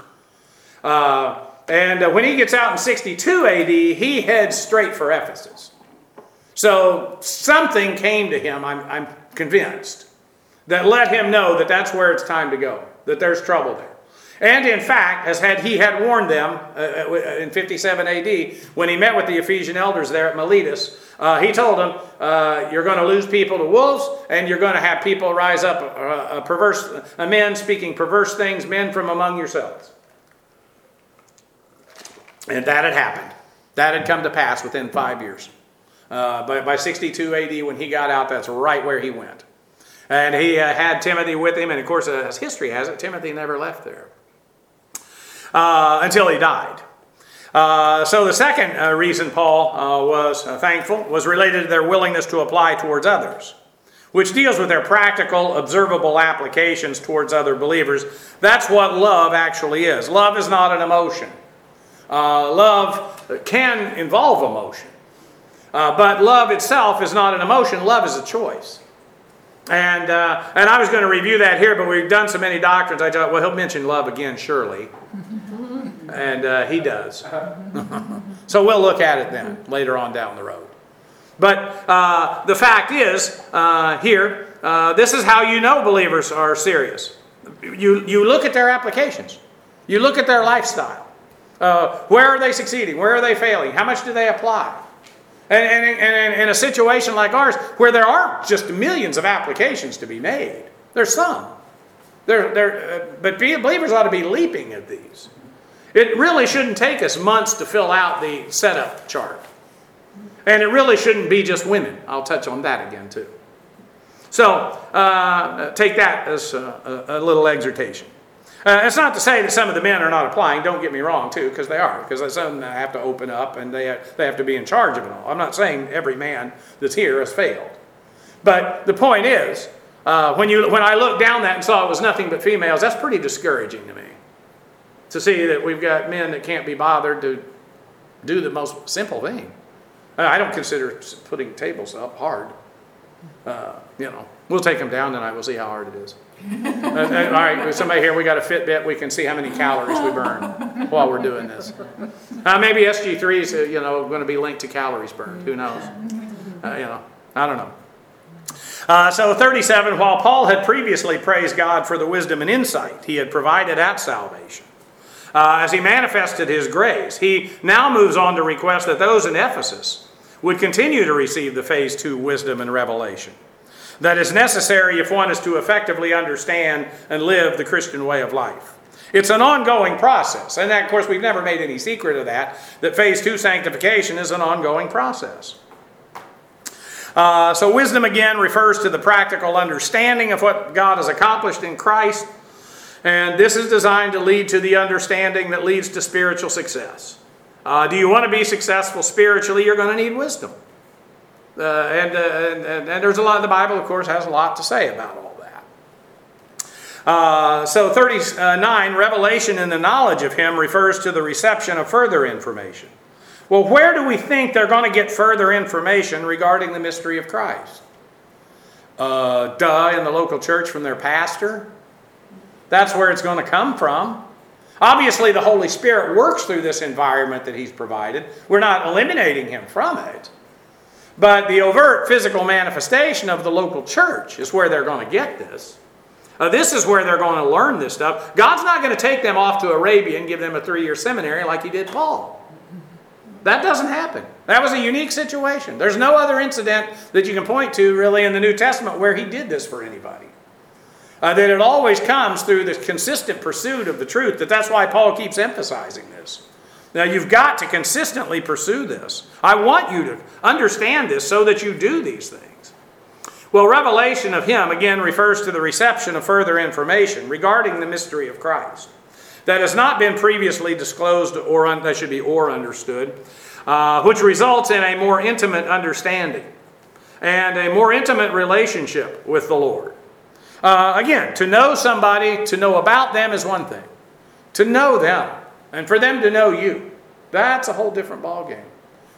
And when he gets out in 62 AD, he heads straight for Ephesus. So something came to him, I'm convinced, that let him know that that's where it's time to go, that there's trouble there. And in fact, he had warned them in 57 AD, when he met with the Ephesian elders there at Miletus, he told them, you're going to lose people to wolves, and you're going to have people rise up, men speaking perverse things, men from among yourselves. And that had happened. That had come to pass within 5 years. By 62 AD, when he got out, that's right where he went. And he had Timothy with him, and of course, as history has it, Timothy never left there until he died. So the second reason Paul was thankful was related to their willingness to apply towards others, which deals with their practical, observable applications towards other believers. That's what love actually is. Love is not an emotion. Love can involve emotion. But love itself is not an emotion. Love is a choice. And I was going to review that here, but we've done so many doctrines. I thought, well, he'll mention love again, surely. And he does. So we'll look at it then, later on down the road. But the fact is, here, this is how you know believers are serious. You look at their applications. You look at their lifestyle. Where are they succeeding? Where are they failing? How much do they apply? And in a situation like ours, where there aren't just millions of applications to be made, there's some. But believers ought to be leaping at these. It really shouldn't take us months to fill out the setup chart. And it really shouldn't be just women. I'll touch on that again too. So take that as a little exhortation. It's not to say that some of the men are not applying. Don't get me wrong, too, because they are. Because some have to open up and they have to be in charge of it all. I'm not saying every man that's here has failed. But the point is, when I looked down that and saw it was nothing but females, that's pretty discouraging to me. To see that we've got men that can't be bothered to do the most simple thing. I don't consider putting tables up hard. We'll take them down tonight. We'll see how hard it is. All right, somebody here, we got a Fitbit. We can see how many calories we burn while we're doing this. Maybe SG3 is, going to be linked to calories burned. Who knows? I don't know. So 37, while Paul had previously praised God for the wisdom and insight he had provided at salvation, as he manifested his grace, he now moves on to request that those in Ephesus would continue to receive the phase 2 wisdom and revelation that is necessary if one is to effectively understand and live the Christian way of life. It's an ongoing process. And that, of course, we've never made any secret of that phase 2 sanctification is an ongoing process. So wisdom, again, refers to the practical understanding of what God has accomplished in Christ. And this is designed to lead to the understanding that leads to spiritual success. Do you want to be successful spiritually? You're going to need wisdom. And there's a lot, the Bible, of course, has a lot to say about all that. So 39, revelation in the knowledge of him refers to the reception of further information. Well, where do we think they're going to get further information regarding the mystery of Christ? In the local church from their pastor. That's where it's going to come from. Obviously, the Holy Spirit works through this environment that he's provided. We're not eliminating him from it. But the overt physical manifestation of the local church is where they're going to get this. This is where they're going to learn this stuff. God's not going to take them off to Arabia and give them a 3-year seminary like he did Paul. That doesn't happen. That was a unique situation. There's no other incident that you can point to really in the New Testament where he did this for anybody. That it always comes through the consistent pursuit of the truth. That's why Paul keeps emphasizing this. Now, you've got to consistently pursue this. I want you to understand this so that you do these things. Well, revelation of him, again, refers to the reception of further information regarding the mystery of Christ that has not been previously disclosed or understood, which results in a more intimate understanding and a more intimate relationship with the Lord. Again, to know somebody, to know about them is one thing. To know them, and for them to know you, that's a whole different ballgame.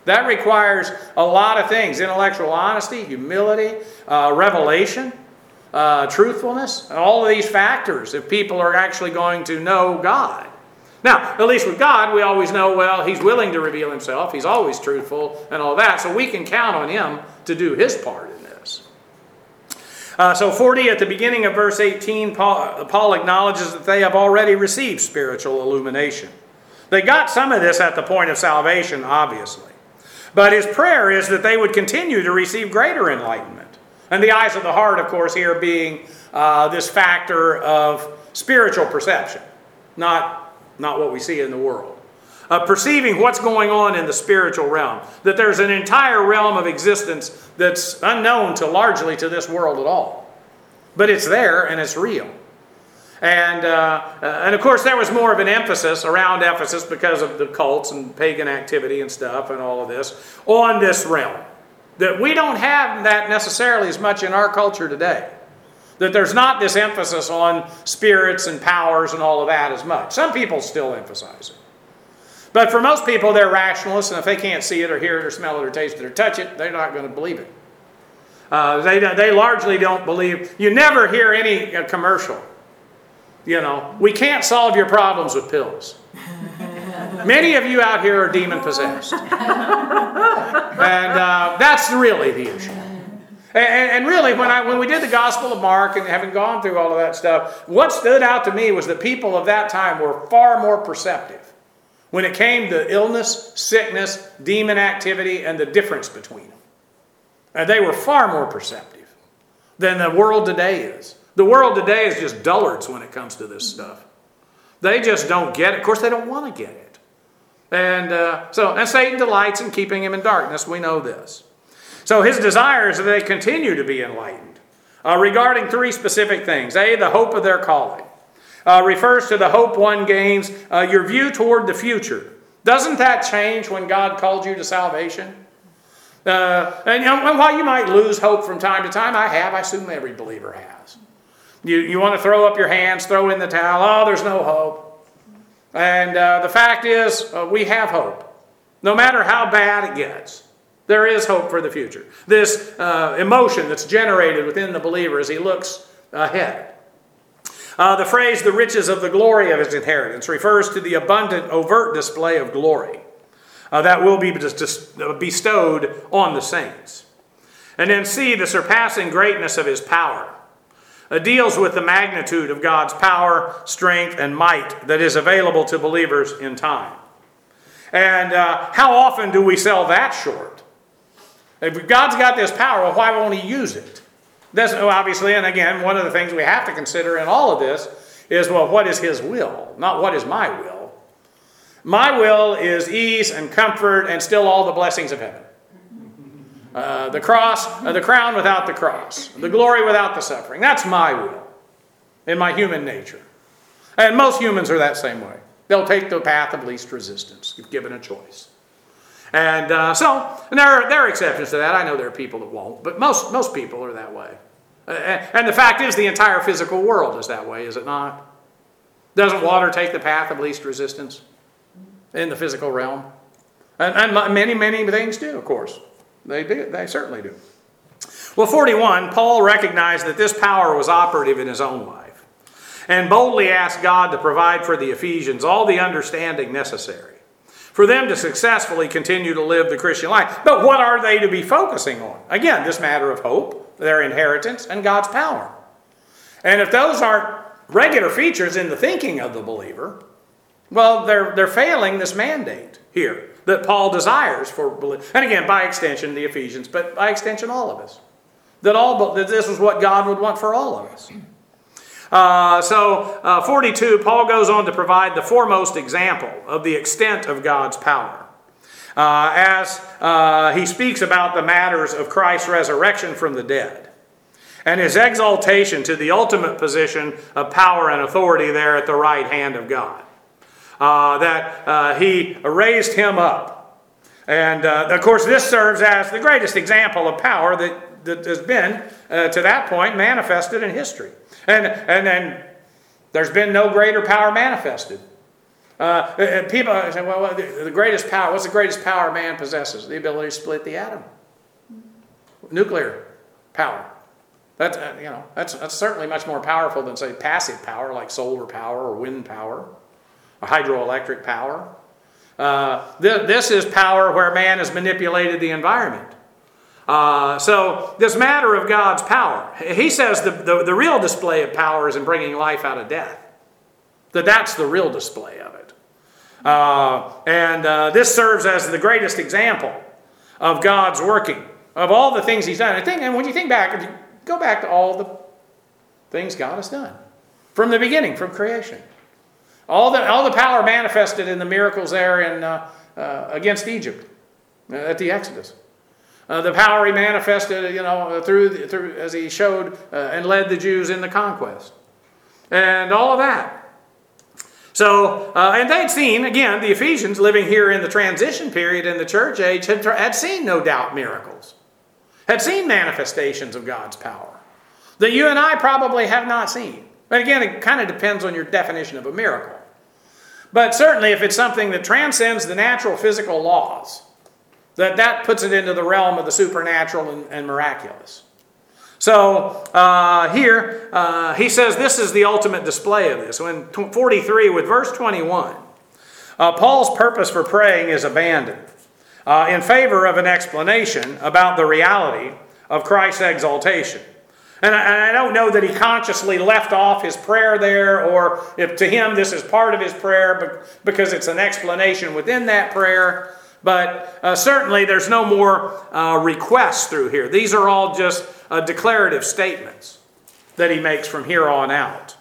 That requires a lot of things: intellectual honesty, humility, revelation, truthfulness, and all of these factors if people are actually going to know God. Now, at least with God, we always know, well, He's willing to reveal Himself. He's always truthful and all that. So we can count on Him to do His part in this. So 40, at the beginning of verse 18, Paul acknowledges that they have already received spiritual illumination. They got some of this at the point of salvation, obviously. But his prayer is that they would continue to receive greater enlightenment. And the eyes of the heart, of course, here being this factor of spiritual perception, not what we see in the world. Perceiving what's going on in the spiritual realm. That there's an entire realm of existence that's unknown largely to this world at all. But it's there and it's real. And of course there was more of an emphasis around Ephesus because of the cults and pagan activity and stuff and all of this on this realm. That we don't have that necessarily as much in our culture today. That there's not this emphasis on spirits and powers and all of that as much. Some people still emphasize it. But for most people, they're rationalists, and if they can't see it or hear it or smell it or taste it or touch it, they're not going to believe it. They largely don't believe. You never hear any commercial. You know, we can't solve your problems with pills. Many of you out here are demon-possessed. And that's really the issue. And really, when we did the Gospel of Mark and having gone through all of that stuff, what stood out to me was that people of that time were far more perceptive when it came to illness, sickness, demon activity, and the difference between them. And they were far more perceptive than the world today is. The world today is just dullards when it comes to this stuff. They just don't get it. Of course, they don't want to get it. And Satan delights in keeping him in darkness. We know this. So his desire is that they continue to be enlightened regarding three specific things. A, the hope of their calling. Refers to the hope one gains, your view toward the future. Doesn't that change when God called you to salvation? And while you might lose hope from time to time, I assume every believer has. You want to throw up your hands, throw in the towel, oh, there's no hope. And the fact is, we have hope. No matter how bad it gets. There is hope for the future. This emotion that's generated within the believer as he looks ahead. The phrase, the riches of the glory of his inheritance, refers to the abundant, overt display of glory that will be bestowed on the saints. And then C, the surpassing greatness of his power. Deals with the magnitude of God's power, strength, and might that is available to believers in time. And how often do we sell that short? If God's got this power, well, why won't He use it? Obviously, and again, one of the things we have to consider in all of this is, well, what is His will? Not what is my will. My will is ease and comfort and still all the blessings of heaven. The crown without the cross. The glory without the suffering. That's my will in my human nature. And most humans are that same way. They'll take the path of least resistance if given a choice. And and there are exceptions to that. I know there are people that won't, but most people are that way. And the fact is, the entire physical world is that way, is it not? Doesn't water take the path of least resistance in the physical realm? And many, many things do, of course. They do. They certainly do. Well, 41, Paul recognized that this power was operative in his own life and boldly asked God to provide for the Ephesians all the understanding necessary for them to successfully continue to live the Christian life. But what are they to be focusing on? Again, this matter of hope, their inheritance, and God's power. And if those aren't regular features in the thinking of the believer, well, they're failing this mandate here that Paul desires for believers. And again, by extension, the Ephesians, but by extension, all of us. That this is what God would want for all of us. 42, Paul goes on to provide the foremost example of the extent of God's power. As he speaks about the matters of Christ's resurrection from the dead and his exaltation to the ultimate position of power and authority there at the right hand of God. That he raised him up. And of course, this serves as the greatest example of power that has been, to that point, manifested in history. And then there's been no greater power manifested People say, well, the greatest power, what's the greatest power man possesses? The ability to split the atom. Nuclear power. That's certainly much more powerful than, say, passive power like solar power or wind power or hydroelectric power. This is power where man has manipulated the environment. So this matter of God's power, he says the real display of power is in bringing life out of death. That's the real display of it. This serves as the greatest example of God's working, of all the things he's done. And when you think back, if you go back to all the things God has done from the beginning, from creation. All the power manifested in the miracles there against Egypt at the Exodus. The power he manifested, through as he showed and led the Jews in the conquest, and all of that. So, and they'd seen, again, the Ephesians living here in the transition period in the church age had seen, no doubt, miracles, had seen manifestations of God's power that you and I probably have not seen. But again, it kind of depends on your definition of a miracle. But certainly if it's something that transcends the natural physical laws, that puts it into the realm of the supernatural and miraculous. So here he says this is the ultimate display of this. In 43 with verse 21, Paul's purpose for praying is abandoned in favor of an explanation about the reality of Christ's exaltation. And I don't know that he consciously left off his prayer there, or if to him this is part of his prayer because it's an explanation within that prayer. But certainly there's no more requests through here. These are all just declarative statements that he makes from here on out.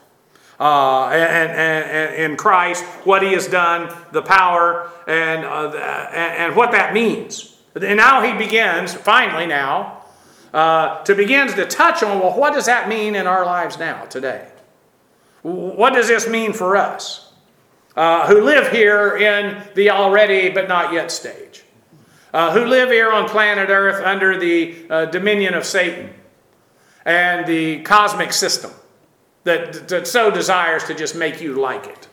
And in Christ, what he has done, the power, and what that means. And now he begins, finally now, begins to touch on, well, what does that mean in our lives now, today? What does this mean for us who live here in the already but not yet stage? Who live here on planet Earth under the dominion of Satan and the cosmic system that so desires to just make you like it.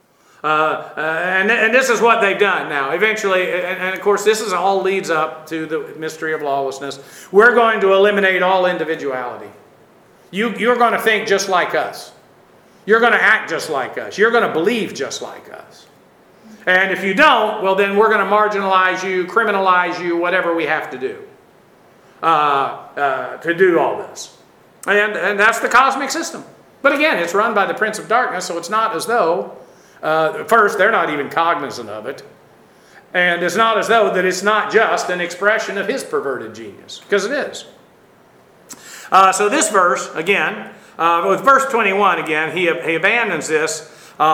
And this is what they've done now. Eventually, and of course this all leads up to the mystery of lawlessness. We're going to eliminate all individuality. You're going to think just like us. You're going to act just like us. You're going to believe just like us. And if you don't, well then we're going to marginalize you, criminalize you, whatever we have to do to do all this. And that's the cosmic system. But again, it's run by the Prince of Darkness, so it's not as though first, they're not even cognizant of it. And it's not as though that it's not just an expression of his perverted genius, because it is. So this verse, again, with verse 21 again, he abandons this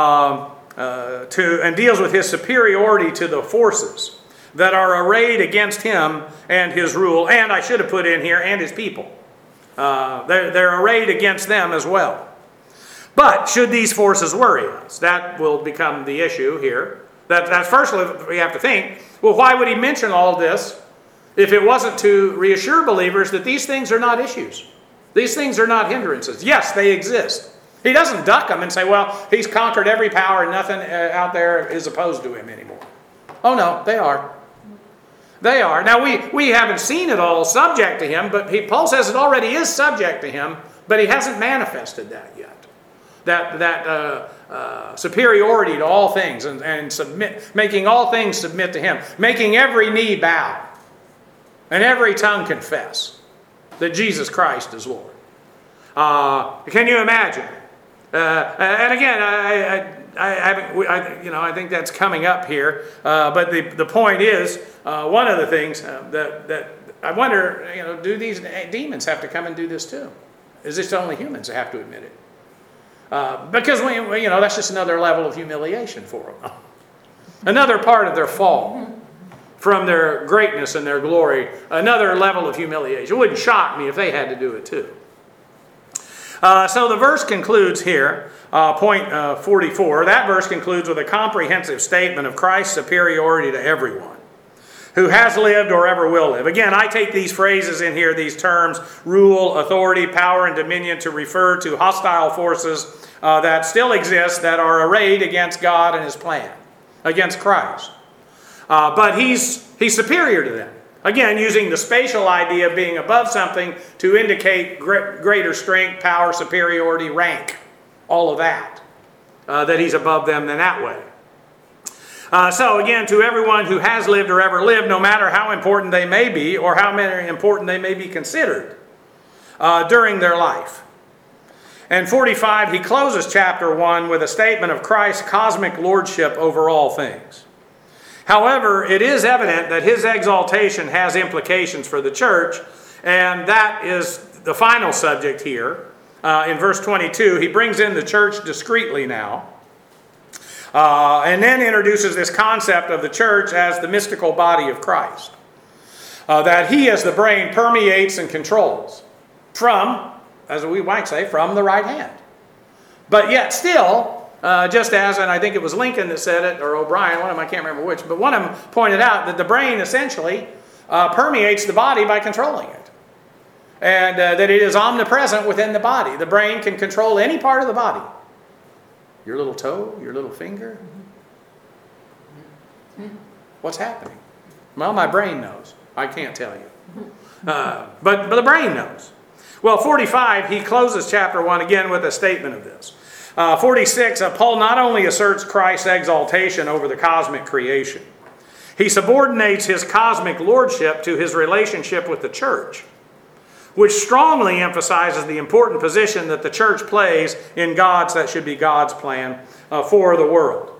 and deals with his superiority to the forces that are arrayed against him and his rule, and I should have put in here, and his people. They're arrayed against them as well. But should these forces worry us? That will become the issue here. That's firstly, we have to think, well, why would he mention all this if it wasn't to reassure believers that these things are not issues? These things are not hindrances. Yes, they exist. He doesn't duck them and say, well, he's conquered every power and nothing out there is opposed to him anymore. Oh no, they are. They are. Now, we haven't seen it all subject to him, but Paul says it already is subject to him, but he hasn't manifested that yet. That superiority to all things and making all things submit to him, making every knee bow and every tongue confess that Jesus Christ is Lord. Can you imagine? And again, I think that's coming up here. But the point is, one of the things that I wonder, do these demons have to come and do this too? Is this only humans that have to admit it? Because that's just another level of humiliation for them. Another part of their fall from their greatness and their glory. Another level of humiliation. It wouldn't shock me if they had to do it too. So the verse concludes here, point 44. That verse concludes with a comprehensive statement of Christ's superiority to everyone who has lived or ever will live. Again, I take these phrases in here, these terms, rule, authority, power, and dominion, to refer to hostile forces that still exist that are arrayed against God and his plan. against Christ. But he's superior to them. Again, using the spatial idea of being above something to indicate greater strength, power, superiority, rank, all of that. That he's above them in that way. So again, to everyone who has lived or ever lived, no matter how important they may be or how important they may be considered during their life. And 45, he closes chapter 1 with a statement of Christ's cosmic lordship over all things. However, it is evident that his exaltation has implications for the church, and that is the final subject here. In verse 22, he brings in the church discreetly now, and then introduces this concept of the church as the mystical body of Christ. That he as the brain permeates and controls from, as we might say, from the right hand. But yet still, just as, and I think it was Lincoln that said it, or O'Brien, one of them, I can't remember which, but one of them pointed out that the brain essentially permeates the body by controlling it. And that it is omnipresent within the body. The brain can control any part of the body. Your little toe, your little finger. What's happening? Well, my brain knows. I can't tell you. But the brain knows. Well, 45, he closes chapter 1 again with a statement of this. 46, Paul not only asserts Christ's exaltation over the cosmic creation, he subordinates his cosmic lordship to his relationship with the church, which strongly emphasizes the important position that the church plays in that should be God's plan for the world.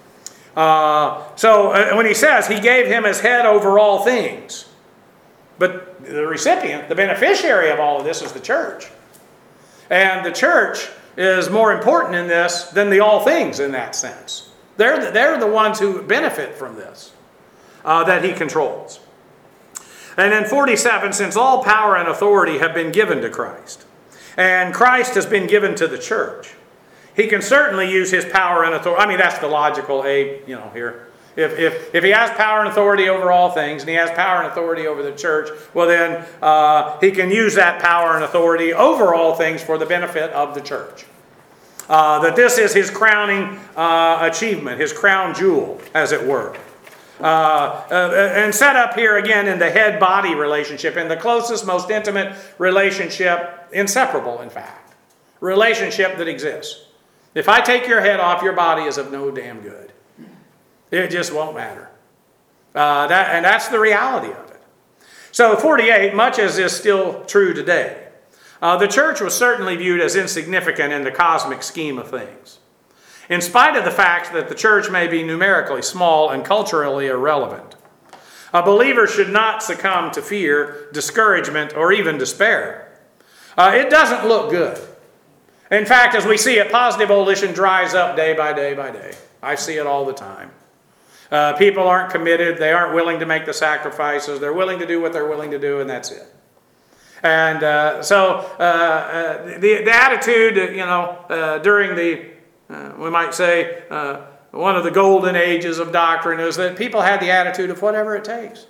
So when he says he gave him as head over all things, but the recipient, the beneficiary of all of this is the church. And the church is more important in this than the all things in that sense. They're the ones who benefit from this, that he controls. And then 47, since all power and authority have been given to Christ, and Christ has been given to the church, he can certainly use his power and authority. I mean, that's the logical here. If he has power and authority over all things, and he has power and authority over the church, well then he can use that power and authority over all things for the benefit of the church. That this is his crowning achievement, his crown jewel, as it were. And set up here again in the head-body relationship, in the closest, most intimate relationship, inseparable in fact, relationship that exists. If I take your head off, your body is of no damn good. It just won't matter. And that's the reality of it. So 48, much as is still true today, the church was certainly viewed as insignificant in the cosmic scheme of things. In spite of the fact that the church may be numerically small and culturally irrelevant, a believer should not succumb to fear, discouragement, or even despair. It doesn't look good. In fact, as we see it, positive volition dries up day by day by day. I see it all the time. People aren't committed. They aren't willing to make the sacrifices. They're willing to do what they're willing to do, and that's it. And so the attitude, during the, we might say, one of the golden ages of doctrine is that people had the attitude of whatever it takes.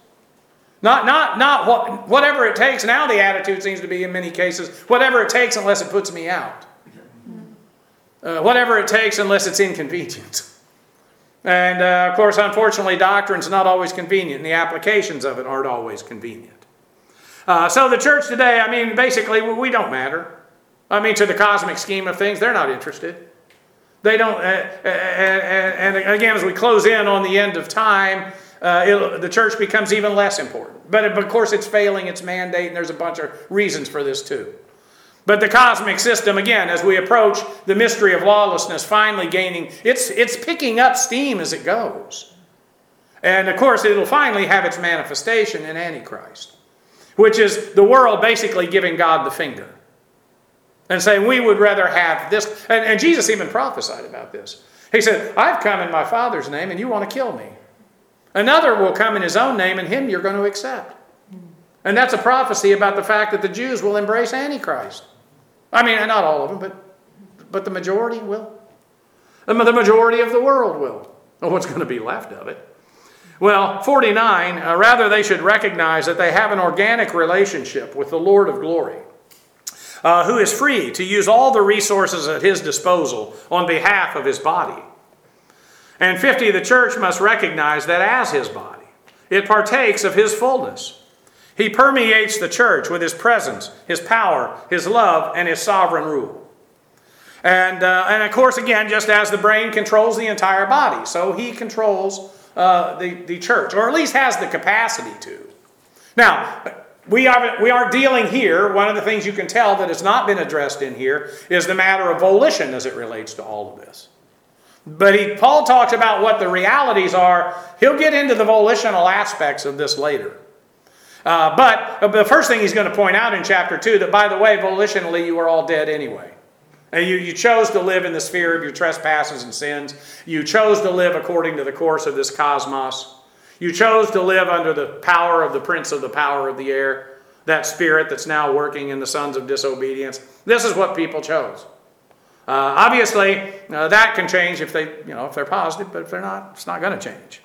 Not whatever it takes. Now the attitude seems to be, in many cases, whatever it takes unless it puts me out. Whatever it takes unless it's inconvenient. And of course, unfortunately, doctrine's not always convenient, and the applications of it aren't always convenient. So the church today, basically, we don't matter. To the cosmic scheme of things, they're not interested. They don't, and again, as we close in on the end of time, the church becomes even less important. But of course, it's failing its mandate, and there's a bunch of reasons for this too. But the cosmic system, again, as we approach the mystery of lawlessness, finally gaining, it's picking up steam as it goes. And of course, it'll finally have its manifestation in Antichrist, which is the world basically giving God the finger and saying, we would rather have this. And Jesus even prophesied about this. He said, I've come in my Father's name, and you want to kill me. Another will come in his own name, and him you're going to accept. And that's a prophecy about the fact that the Jews will embrace Antichrist. Not all of them, but the majority will. The majority of the world will. Well, what's going to be left of it? Well, 49, rather they should recognize that they have an organic relationship with the Lord of glory, who is free to use all the resources at his disposal on behalf of his body. And 50, the church must recognize that as his body, it partakes of his fullness. He permeates the church with his presence, his power, his love, and his sovereign rule. And of course, again, just as the brain controls the entire body, so he controls the church, or at least has the capacity to. Now, we are dealing here, one of the things you can tell that has not been addressed in here is the matter of volition as it relates to all of this. But Paul talks about what the realities are. He'll get into the volitional aspects of this later. But the first thing he's going to point out in chapter 2, that by the way, volitionally you are all dead anyway. And you chose to live in the sphere of your trespasses and sins. You chose to live according to the course of this cosmos. You chose to live under the power of the prince of the power of the air, that spirit that's now working in the sons of disobedience. This is what people chose. Obviously, that can change if they're positive, but if they're not, it's not going to change.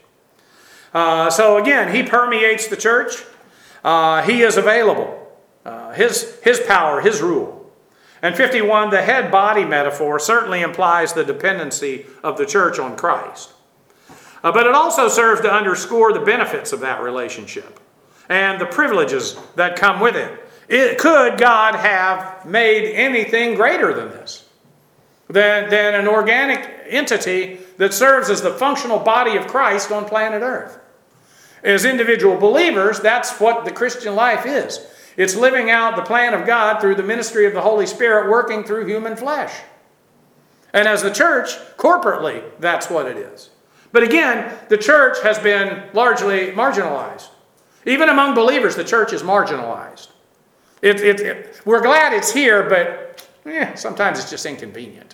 So again, he permeates the church. He is available. His power, his rule. And 51, the head-body metaphor certainly implies the dependency of the church on Christ. But it also serves to underscore the benefits of that relationship and the privileges that come with it. Could God have made anything greater than this? Than an organic entity that serves as the functional body of Christ on planet Earth. As individual believers, that's what the Christian life is. It's living out the plan of God through the ministry of the Holy Spirit working through human flesh. And as the church, corporately, that's what it is. But again, the church has been largely marginalized. Even among believers, the church is marginalized. We're glad it's here, but sometimes it's just inconvenient.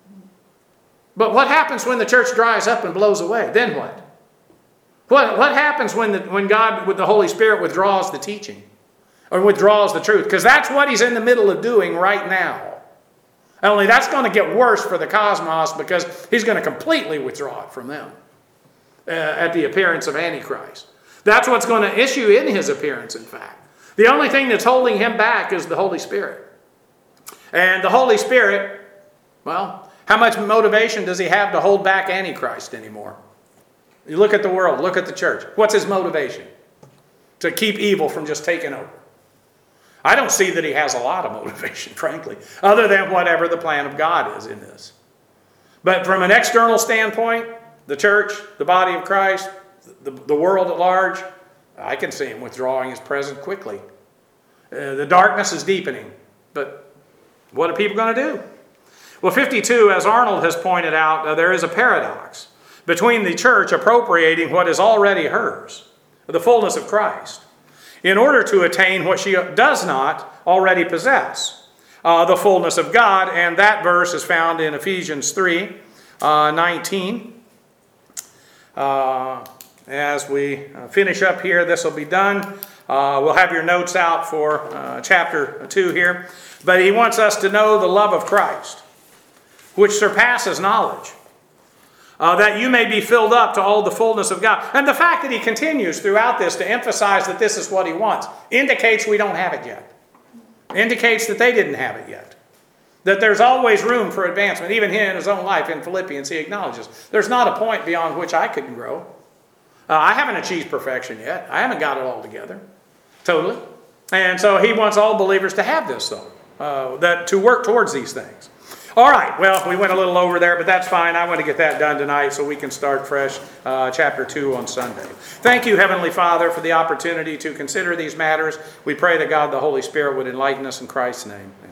But what happens when the church dries up and blows away? Then what? What happens when God, with the Holy Spirit, withdraws the teaching? Or withdraws the truth? Because that's what he's in the middle of doing right now. Only that's going to get worse for the cosmos because he's going to completely withdraw it from them at the appearance of Antichrist. That's what's going to issue in his appearance, in fact. The only thing that's holding him back is the Holy Spirit. And the Holy Spirit, well, how much motivation does he have to hold back Antichrist anymore? You look at the world, look at the church. What's his motivation? To keep evil from just taking over. I don't see that he has a lot of motivation, frankly, other than whatever the plan of God is in this. But from an external standpoint, the church, the body of Christ, the world at large, I can see him withdrawing his presence quickly. The darkness is deepening, but what are people going to do? Well, 52, as Arnold has pointed out, there is a paradox between the church appropriating what is already hers, the fullness of Christ, in order to attain what she does not already possess, the fullness of God. And that verse is found in Ephesians 3:19. As we finish up here, this will be done. We'll have your notes out for chapter 2 here. But he wants us to know the love of Christ, which surpasses knowledge, that you may be filled up to all the fullness of God. And the fact that he continues throughout this to emphasize that this is what he wants indicates we don't have it yet. Indicates that they didn't have it yet. That there's always room for advancement. Even he in his own life in Philippians, he acknowledges there's not a point beyond which I couldn't grow. I haven't achieved perfection yet. I haven't got it all together. Totally. And so he wants all believers to have this, though. That to work towards these things. All right, well, we went a little over there, but that's fine. I want to get that done tonight so we can start fresh, chapter 2 on Sunday. Thank you, Heavenly Father, for the opportunity to consider these matters. We pray that God, the Holy Spirit, would enlighten us in Christ's name.